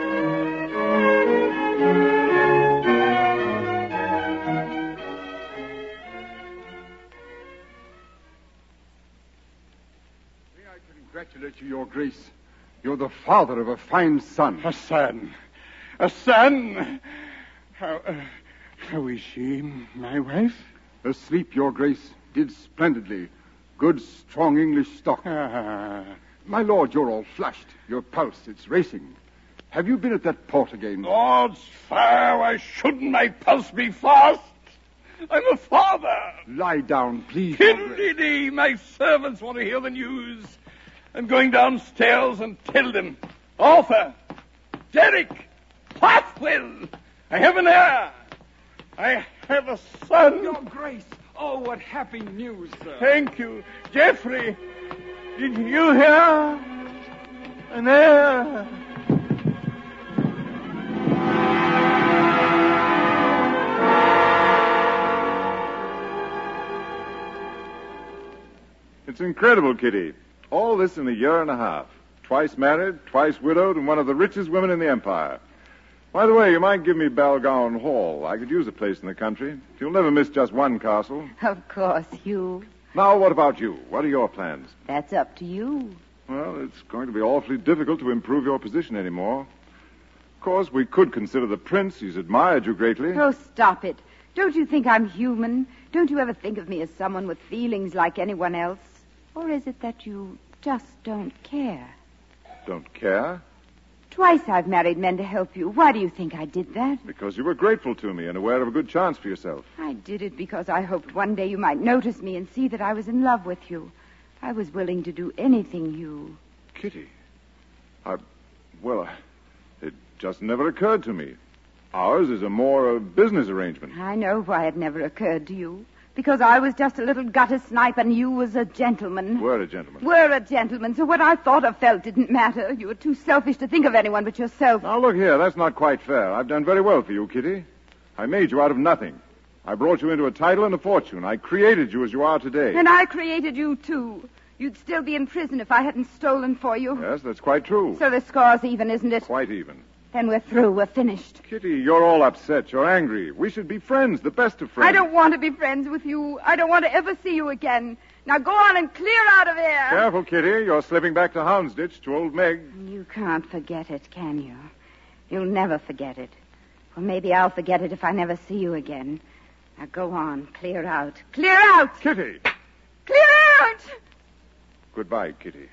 Congratulate you, Your Grace. You're the father of a fine son. A son. A son. How, uh, how is she, my wife? Asleep, Your Grace. Did splendidly. Good, strong English stock. Ah. My lord, you're all flushed. Your pulse, it's racing. Have you been at that port again? Odds fire, why shouldn't my pulse be fast? I'm a father. Lie down, please. Your Grace. Kennedy, my servants want to hear the news. I'm going downstairs and tell them. Arthur, Derek, Pathwell, I have an heir. I have a son. Your Grace. Oh, what happy news, sir. Thank you. Geoffrey, did you hear? An heir. It's incredible, Kitty. All this in a year and a half. Twice married, twice widowed, and one of the richest women in the empire. By the way, you might give me Balgowan Hall. I could use a place in the country. You'll never miss just one castle. Of course, Hugh. Now, what about you? What are your plans? That's up to you. Well, it's going to be awfully difficult to improve your position anymore. Of course, we could consider the prince. He's admired you greatly. Oh, stop it. Don't you think I'm human? Don't you ever think of me as someone with feelings like anyone else? Or is it that you just don't care? Don't care? Twice I've married men to help you. Why do you think I did that? Because you were grateful to me and aware of a good chance for yourself. I did it because I hoped one day you might notice me and see that I was in love with you. I was willing to do anything, Hugh. Kitty, I... Well, it just never occurred to me. Ours is a more uh, business arrangement. I know why it never occurred to you. Because I was just a little gutter snipe and you was a gentleman. We're a gentleman. We're a gentleman, so what I thought or felt didn't matter. You were too selfish to think of anyone but yourself. Now, look here, that's not quite fair. I've done very well for you, Kitty. I made you out of nothing. I brought you into a title and a fortune. I created you as you are today. And I created you, too. You'd still be in prison if I hadn't stolen for you. Yes, that's quite true. So the score's even, isn't it? Quite even. Then we're through. We're finished. Kitty, you're all upset. You're angry. We should be friends, the best of friends. I don't want to be friends with you. I don't want to ever see you again. Now go on and clear out of here. Careful, Kitty. You're slipping back to Houndsditch, to old Meg. You can't forget it, can you? You'll never forget it. Well, maybe I'll forget it if I never see you again. Now go on. Clear out. Clear out! Kitty! Clear out! Goodbye, Kitty.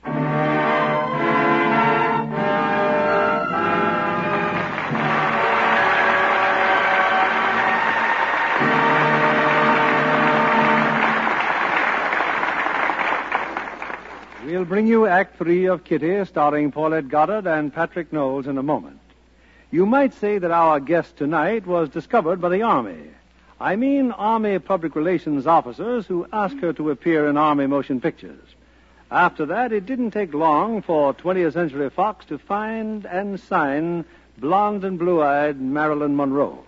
We'll bring you Act Three of Kitty, starring Paulette Goddard and Patrick Knowles in a moment. You might say that our guest tonight was discovered by the Army. I mean Army public relations officers who asked her to appear in Army motion pictures. After that, it didn't take long for twentieth Century Fox to find and sign blonde and blue-eyed Marilyn Monroe.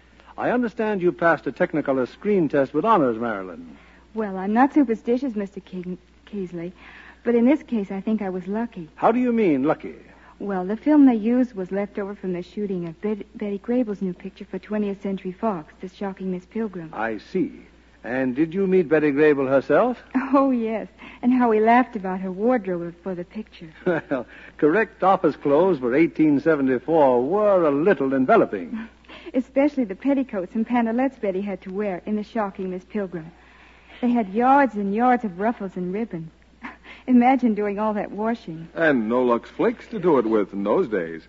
I understand you passed a Technicolor screen test with honors, Marilyn. Well, I'm not superstitious, Mister Ke- Keasley, but in this case, I think I was lucky. How do you mean, lucky? Well, the film they used was left over from the shooting of Bet- Betty Grable's new picture for twentieth Century Fox, The Shocking Miss Pilgrim. I see. And did you meet Betty Grable herself? Oh, yes. And how we laughed about her wardrobe for the picture. Well, correct office clothes for eighteen seventy-four were a little enveloping. Especially the petticoats and pantalettes Betty had to wear in The Shocking Miss Pilgrim. They had yards and yards of ruffles and ribbons. Imagine doing all that washing. And no Lux Flakes to do it with in those days.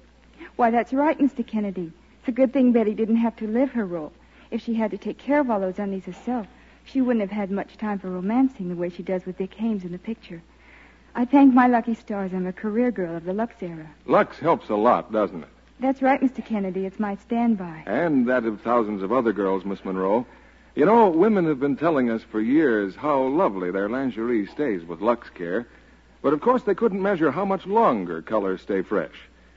Why, that's right, Mister Kennedy. It's a good thing Betty didn't have to live her role. If she had to take care of all those undies herself, she wouldn't have had much time for romancing the way she does with Dick Haymes in the picture. I thank my lucky stars I'm a career girl of the Lux era. Lux helps a lot, doesn't it? That's right, Mister Kennedy. It's my standby. And that of thousands of other girls, Miss Monroe. You know, women have been telling us for years how lovely their lingerie stays with Lux Care. But, of course, they couldn't measure how much longer colors stay fresh.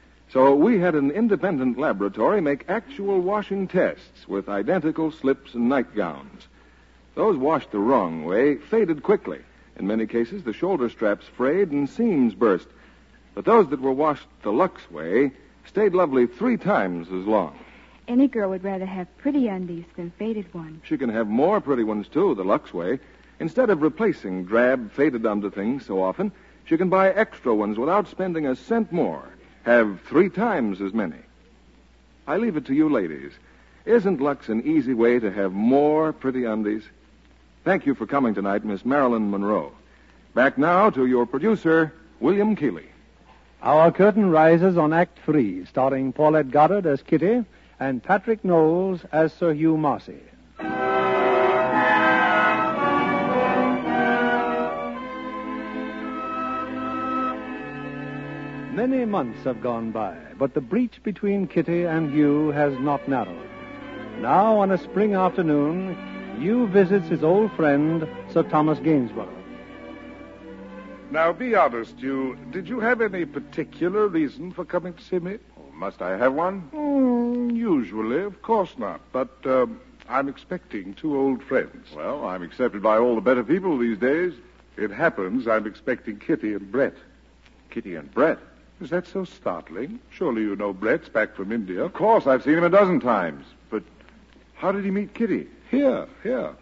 So we had an independent laboratory make actual washing tests with identical slips and nightgowns. Those washed the wrong way faded quickly. In many cases, the shoulder straps frayed and seams burst. But those that were washed the Lux way stayed lovely three times as long. Any girl would rather have pretty undies than faded ones. She can have more pretty ones, too, the Lux way. Instead of replacing drab, faded underthings so often, she can buy extra ones without spending a cent more. Have three times as many. I leave it to you ladies. Isn't Lux an easy way to have more pretty undies? Thank you for coming tonight, Miss Marilyn Monroe. Back now to your producer, William Keeley. Our curtain rises on Act Three, starring Paulette Goddard as Kitty and Patrick Knowles as Sir Hugh Marcy. Many months have gone by, but the breach between Kitty and Hugh has not narrowed. Now, on a spring afternoon, Hugh visits his old friend, Sir Thomas Gainsborough. Now, be honest, you. Did you have any particular reason for coming to see me? Oh, must I have one? Mm, usually, of course not. But um, I'm expecting two old friends. Well, I'm accepted by all the better people these days. It happens I'm expecting Kitty and Brett. Kitty and Brett? Is that so startling? Surely you know Brett's back from India. Of course, I've seen him a dozen times. But how did he meet Kitty? Here, here.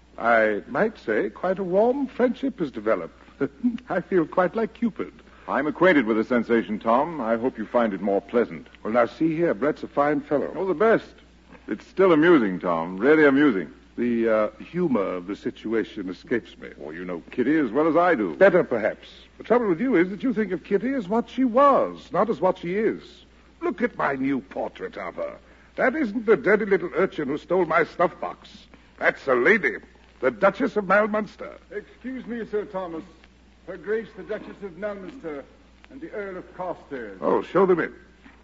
I might say quite a warm friendship has developed. I feel quite like Cupid. I'm acquainted with the sensation, Tom. I hope you find it more pleasant. Well, now, see here. Brett's a fine fellow. Oh, the best. It's still amusing, Tom. Really amusing. The uh, humor of the situation escapes me. Oh, you know Kitty as well as I do. Better, perhaps. The trouble with you is that you think of Kitty as what she was, not as what she is. Look at my new portrait of her. That isn't the dirty little urchin who stole my snuff box. That's a lady, the Duchess of Malmunster. Excuse me, Sir Thomas. Her Grace, the Duchess of Malminster, and the Earl of Carstairs. Oh, show them in.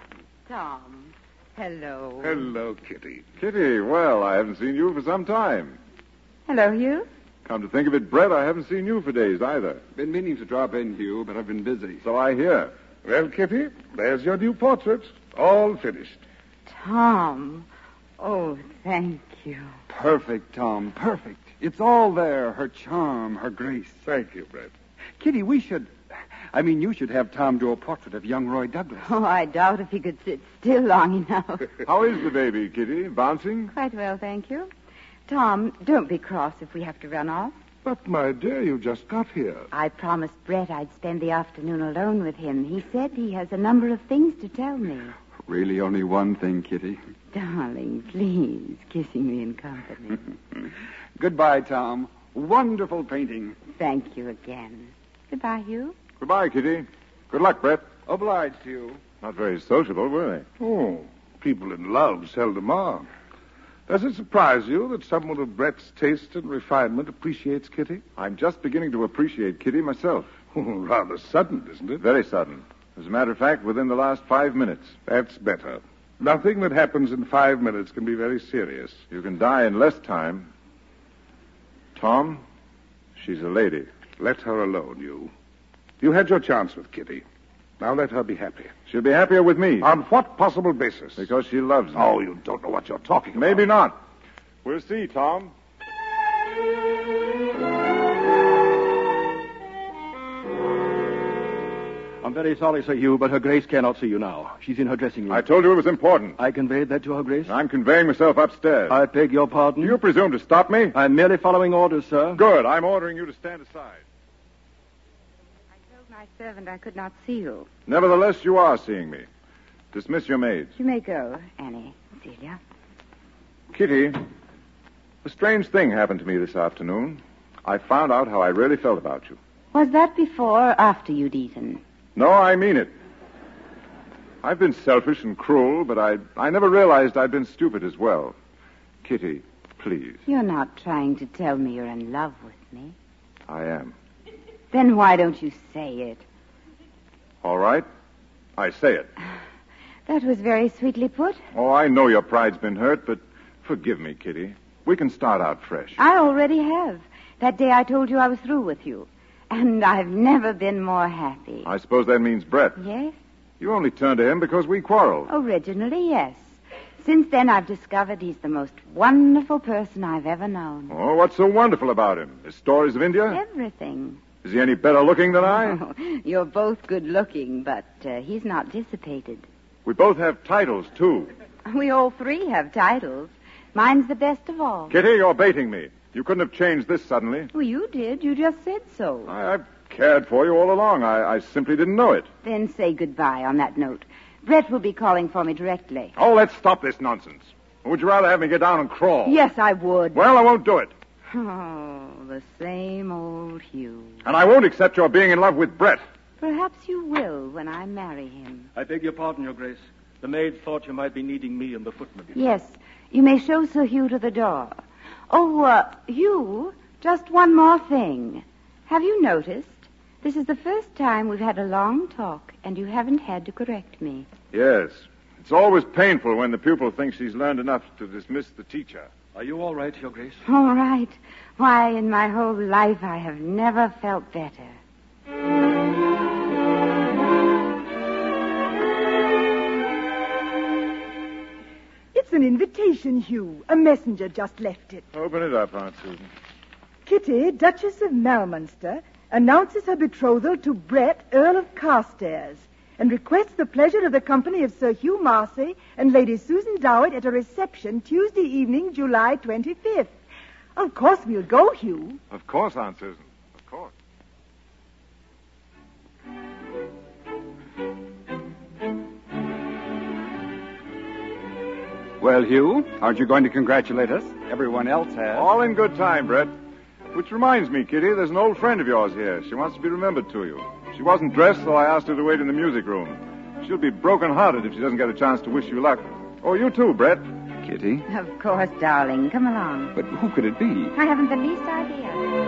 Tom, hello. Hello, Kitty. Kitty, well, I haven't seen you for some time. Hello, Hugh. Come to think of it, Brett, I haven't seen you for days either. Been meaning to drop in, Hugh, but I've been busy. So I hear. Well, Kitty, there's your new portrait. All finished. Tom. Oh, thank you. Perfect, Tom, perfect. It's all there, her charm, her grace. Thank you, Brett. Kitty, we should... I mean, you should have Tom do a portrait of young Roy Douglas. Oh, I doubt if he could sit still long enough. How is the baby, Kitty? Bouncing? Quite well, thank you. Tom, don't be cross if we have to run off. But, my dear, you just got here. I promised Brett I'd spend the afternoon alone with him. He said he has a number of things to tell me. Really only one thing, Kitty. Darling, please, kissing me in company. Goodbye, Tom. Wonderful painting. Thank you again. Goodbye, Hugh. Goodbye, Kitty. Good luck, Brett. Obliged to you. Not very sociable, were they? Oh, people in love seldom are. Does it surprise you that someone of Brett's taste and refinement appreciates Kitty? I'm just beginning to appreciate Kitty myself. Rather sudden, isn't it? Very sudden. As a matter of fact, within the last five minutes. That's better. Nothing that happens in five minutes can be very serious. You can die in less time. Tom, she's a lady. Let her alone, you. You had your chance with Kitty. Now let her be happy. She'll be happier with me. On what possible basis? Because she loves me. Oh, you don't know what you're talking about. Maybe not. We'll see, Tom. I'm very sorry, Sir Hugh, but Her Grace cannot see you now. She's in her dressing room. I told you it was important. I conveyed that to Her Grace. I'm conveying myself upstairs. I beg your pardon? Do you presume to stop me? I'm merely following orders, sir. Good. I'm ordering you to stand aside. I told my servant I could not see you. Nevertheless, you are seeing me. Dismiss your maids. You may go, Annie, Celia. Kitty, a strange thing happened to me this afternoon. I found out how I really felt about you. Was that before or after you'd eaten? No, I mean it. I've been selfish and cruel, but I I never realized I'd been stupid as well. Kitty, please. You're not trying to tell me you're in love with me. I am. Then why don't you say it? All right. I say it. That was very sweetly put. Oh, I know your pride's been hurt, but forgive me, Kitty. We can start out fresh. I already have. That day I told you I was through with you. And I've never been more happy. I suppose that means Brett. Yes? You only turned to him because we quarreled. Originally, yes. Since then, I've discovered he's the most wonderful person I've ever known. Oh, what's so wonderful about him? His stories of India? Everything. Is he any better looking than I? Oh, you're both good looking, but uh, he's not dissipated. We both have titles, too. We all three have titles. Mine's the best of all. Kitty, you're baiting me. You couldn't have changed this suddenly. Well, you did. You just said so. I, I've cared for you all along. I, I simply didn't know it. Then say goodbye on that note. Brett will be calling for me directly. Oh, let's stop this nonsense. Or would you rather have me get down and crawl? Yes, I would. Well, I won't do it. Oh, the same old Hugh. And I won't accept your being in love with Brett. Perhaps you will when I marry him. I beg your pardon, Your Grace. The maid thought you might be needing me and the footman. Yes, you may show Sir Hugh to the door. Oh, uh, Hugh, just one more thing. Have you noticed? This is the first time we've had a long talk, and you haven't had to correct me. Yes. It's always painful when the pupil thinks she's learned enough to dismiss the teacher. Are you all right, Your Grace? All right. Why, in my whole life, I have never felt better. It's an invitation, Hugh. A messenger just left it. Open it up, Aunt Susan. Kitty, Duchess of Malminster, announces her betrothal to Brett, Earl of Carstairs, and requests the pleasure of the company of Sir Hugh Marcy and Lady Susan Dowett at a reception Tuesday evening, July twenty-fifth. Of course we'll go, Hugh. Of course, Aunt Susan. Of course. Well, Hugh, aren't you going to congratulate us? Everyone else has. All in good time, Brett. Which reminds me, Kitty, there's an old friend of yours here. She wants to be remembered to you. She wasn't dressed, so I asked her to wait in the music room. She'll be broken-hearted if she doesn't get a chance to wish you luck. Oh, you too, Brett. Kitty? Of course, darling. Come along. But who could it be? I haven't the least idea.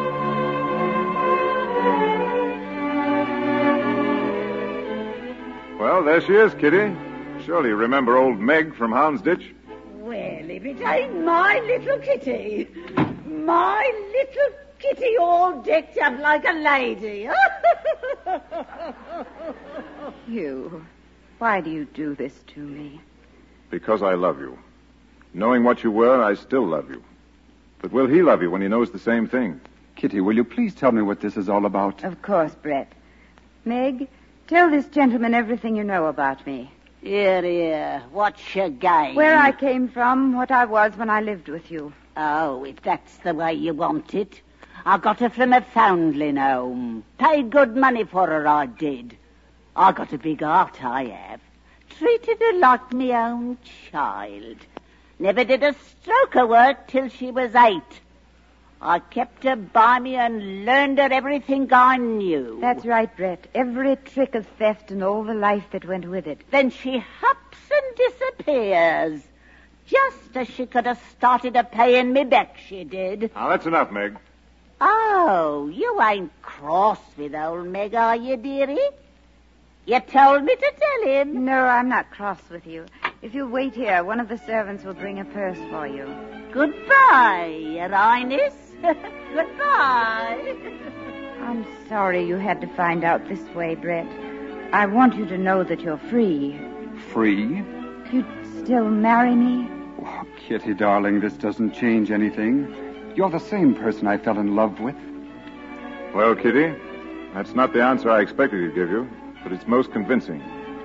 Well, there she is, Kitty. Surely you remember old Meg from Houndsditch? Well, if it ain't my little Kitty. My little Kitty all decked up like a lady. Hugh, why do you do this to me? Because I love you. Knowing what you were, I still love you. But will he love you when he knows the same thing? Kitty, will you please tell me what this is all about? Of course, Brett. Meg, tell this gentleman everything you know about me. Here, here. What's your game? Where I came from, what I was when I lived with you. Oh, if that's the way you want it. I got her from a foundling home. Paid good money for her, I did. I got a big heart, I have. Treated her like me own child. Never did a stroke of work till she was eight. I kept her by me and learned her everything I knew. That's right, Brett. Every trick of theft and all the life that went with it. Then she hops and disappears. Just as she could have started a paying me back, she did. Now, that's enough, Meg. Oh, you ain't cross with old Meg, are you, dearie? You told me to tell him. No, I'm not cross with you. If you'll wait here, one of the servants will bring a purse for you. Goodbye, Your Highness. Goodbye. I'm sorry you had to find out this way, Brett. I want you to know that you're free. Free? You'd still marry me? Oh, Kitty, darling, this doesn't change anything. You're the same person I fell in love with. Well, Kitty, that's not the answer I expected he'd give you, but it's most convincing.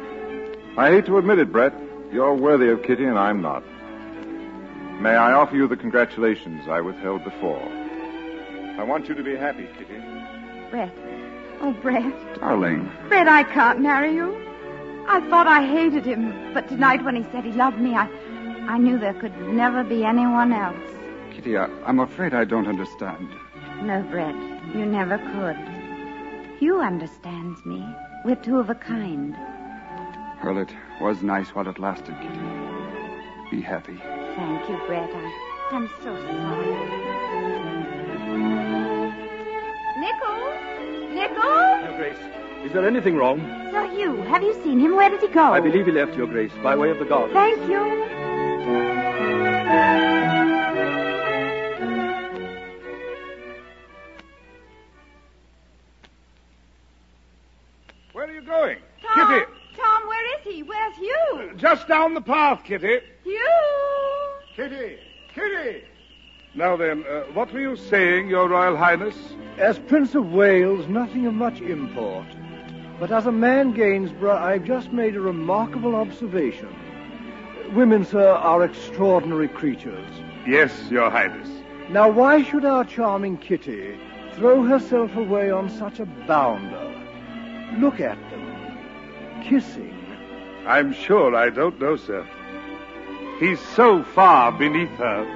I hate to admit it, Brett. You're worthy of Kitty, and I'm not. May I offer you the congratulations I withheld before? I want you to be happy, Kitty. Brett. Oh, Brett. Darling. Brett, I can't marry you. I thought I hated him, but tonight when he said he loved me, I, I knew there could never be anyone else. Kitty, I, I'm afraid I don't understand. No, Brett, you never could. Hugh understands me. We're two of a kind. Well, it was nice while it lasted, Kitty. Be happy. Thank you, Brett. I, I'm so sorry. Nichols? Nichols? Your Grace, is there anything wrong? Sir Hugh, have you seen him? Where did he go? I believe he left, Your Grace, by way of the garden. Thank you. Where are you going? Tom, Kitty! Tom, where is he? Where's Hugh? Just down the path, Kitty. Hugh! Kitty! Kitty! Now then, uh, what were you saying, Your Royal Highness? As Prince of Wales, nothing of much import. But as a man, Gainsborough, I've just made a remarkable observation. Women, sir, are extraordinary creatures. Yes, Your Highness. Now, why should our charming Kitty throw herself away on such a bounder? Look at them, kissing. I'm sure I don't know, sir. He's so far beneath her.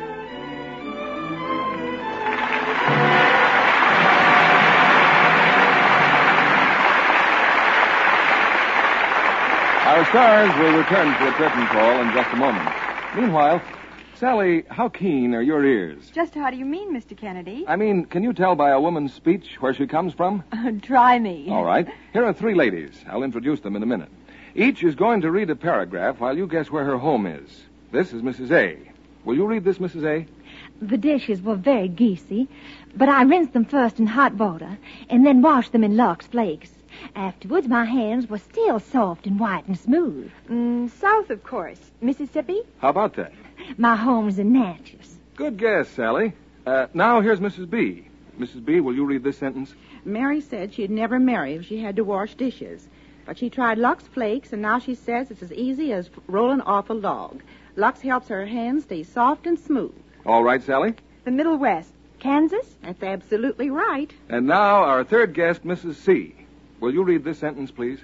Our stars will return for a curtain call in just a moment. Meanwhile, Sally, how keen are your ears? Just how do you mean, Mister Kennedy? I mean, can you tell by a woman's speech where she comes from? Try me. All right. Here are three ladies. I'll introduce them in a minute. Each is going to read a paragraph while you guess where her home is. This is Missus A. Will you read this, Missus A? The dishes were very greasy, but I rinsed them first in hot water and then washed them in Lux Flakes. Afterwards, my hands were still soft and white and smooth. Mm, south, of course. Mississippi? How about that? My home's in Natchez. Good guess, Sally. Uh, now here's Missus B. Missus B, will you read this sentence? Mary said she'd never marry if she had to wash dishes. But she tried Lux Flakes, and now she says it's as easy as rolling off a log. Lux helps her hands stay soft and smooth. All right, Sally. The Middle West. Kansas? That's absolutely right. And now our third guest, Missus C. Will you read this sentence, please?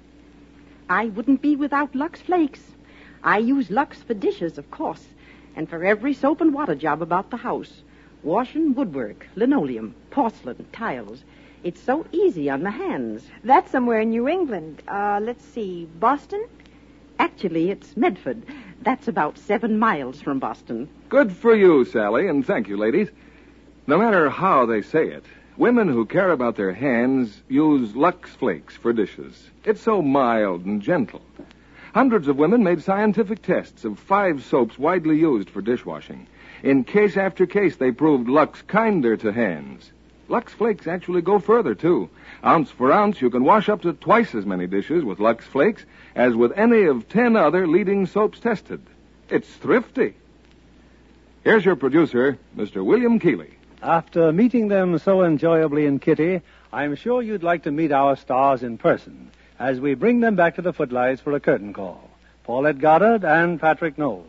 I wouldn't be without Lux Flakes. I use Lux for dishes, of course, and for every soap and water job about the house. Washing, woodwork, linoleum, porcelain, tiles. It's so easy on the hands. That's somewhere in New England. Uh, let's see, Boston? Actually, it's Medford. That's about seven miles from Boston. Good for you, Sally, and thank you, ladies. No matter how they say it, women who care about their hands use Lux Flakes for dishes. It's so mild and gentle. Hundreds of women made scientific tests of five soaps widely used for dishwashing. In case after case, they proved Lux kinder to hands. Lux Flakes actually go further, too. Ounce for ounce, you can wash up to twice as many dishes with Lux Flakes as with any of ten other leading soaps tested. It's thrifty. Here's your producer, Mister William Keeley. After meeting them so enjoyably in Kitty, I'm sure you'd like to meet our stars in person as we bring them back to the footlights for a curtain call. Paulette Goddard and Patrick Knowles.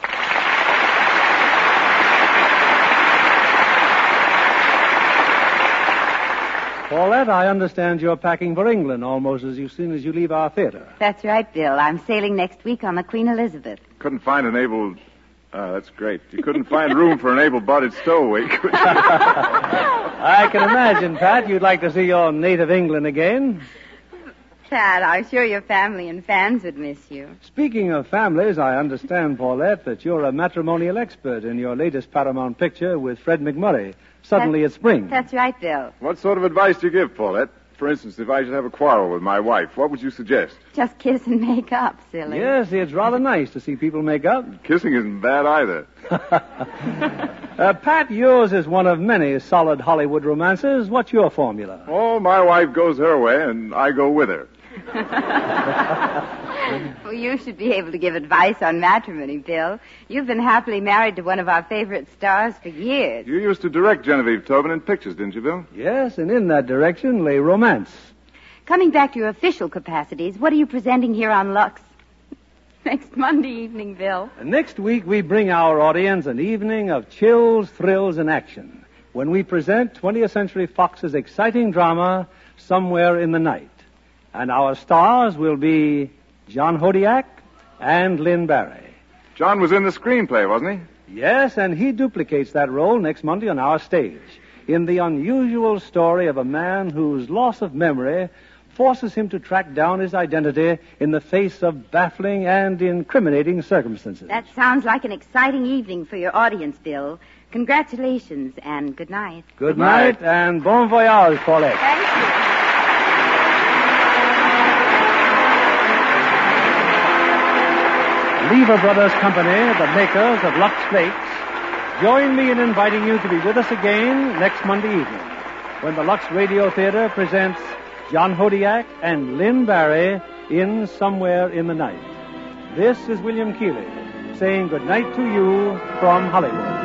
Paulette, I understand you're packing for England almost as soon as you leave our theater. That's right, Bill. I'm sailing next week on the Queen Elizabeth. Couldn't find an able... Uh, that's great. You couldn't find room for an able-bodied stowaway, could you? I can imagine, Pat, you'd like to see your native England again. Pat, I'm sure your family and fans would miss you. Speaking of families, I understand, Paulette, that you're a matrimonial expert in your latest Paramount picture with Fred McMurray, Suddenly that's, It's Spring. That's right, Bill. What sort of advice do you give, Paulette? For instance, if I should have a quarrel with my wife, what would you suggest? Just kiss and make up, silly. Yes, it's rather nice to see people make up. Kissing isn't bad either. uh, Pat, yours is one of many solid Hollywood romances. What's your formula? Oh, my wife goes her way, and I go with her. Well, you should be able to give advice on matrimony, Bill. You've been happily married to one of our favorite stars for years. You used to direct Genevieve Tobin in pictures, didn't you, Bill? Yes, and in that direction lay romance. Coming back to your official capacities, what are you presenting here on Lux? Next Monday evening, Bill. Next week, we bring our audience an evening of chills, thrills, and action when we present twentieth Century Fox's exciting drama, Somewhere in the Night. And our stars will be John Hodiak and Lynn Barry. John was in the screenplay, wasn't he? Yes, and he duplicates that role next Monday on our stage in the unusual story of a man whose loss of memory forces him to track down his identity in the face of baffling and incriminating circumstances. That sounds like an exciting evening for your audience, Bill. Congratulations and good night. Good, good night. night and bon voyage, Paulette. Thank you. Lever Brothers Company, the makers of Lux Flakes, join me in inviting you to be with us again next Monday evening when the Lux Radio Theater presents John Hodiak and Lynn Barry in Somewhere in the Night. This is William Keeley saying good night to you from Hollywood.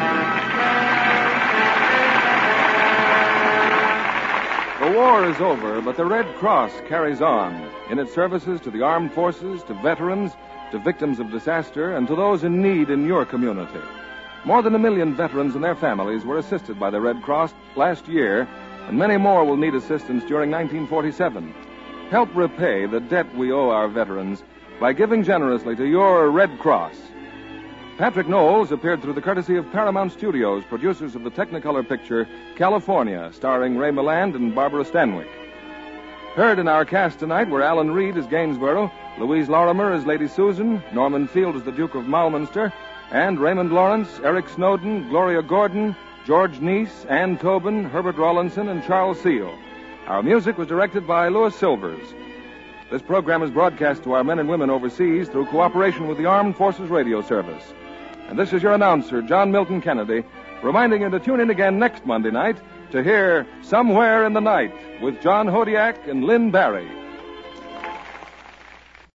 The war is over, but the Red Cross carries on in its services to the armed forces, to veterans, to victims of disaster, and to those in need in your community. More than a million veterans and their families were assisted by the Red Cross last year, and many more will need assistance during nineteen forty-seven. Help repay the debt we owe our veterans by giving generously to your Red Cross. Patrick Knowles appeared through the courtesy of Paramount Studios, producers of the Technicolor picture California, starring Ray Milland and Barbara Stanwyck. Heard in our cast tonight were Alan Reed as Gainsborough, Louise Lorimer as Lady Susan, Norman Field as the Duke of Malminster, and Raymond Lawrence, Eric Snowden, Gloria Gordon, George Neese, Ann Tobin, Herbert Rawlinson, and Charles Seal. Our music was directed by Louis Silvers. This program is broadcast to our men and women overseas through cooperation with the Armed Forces Radio Service. And this is your announcer, John Milton Kennedy, reminding you to tune in again next Monday night to hear Somewhere in the Night with John Hodiak and Lynn Barry.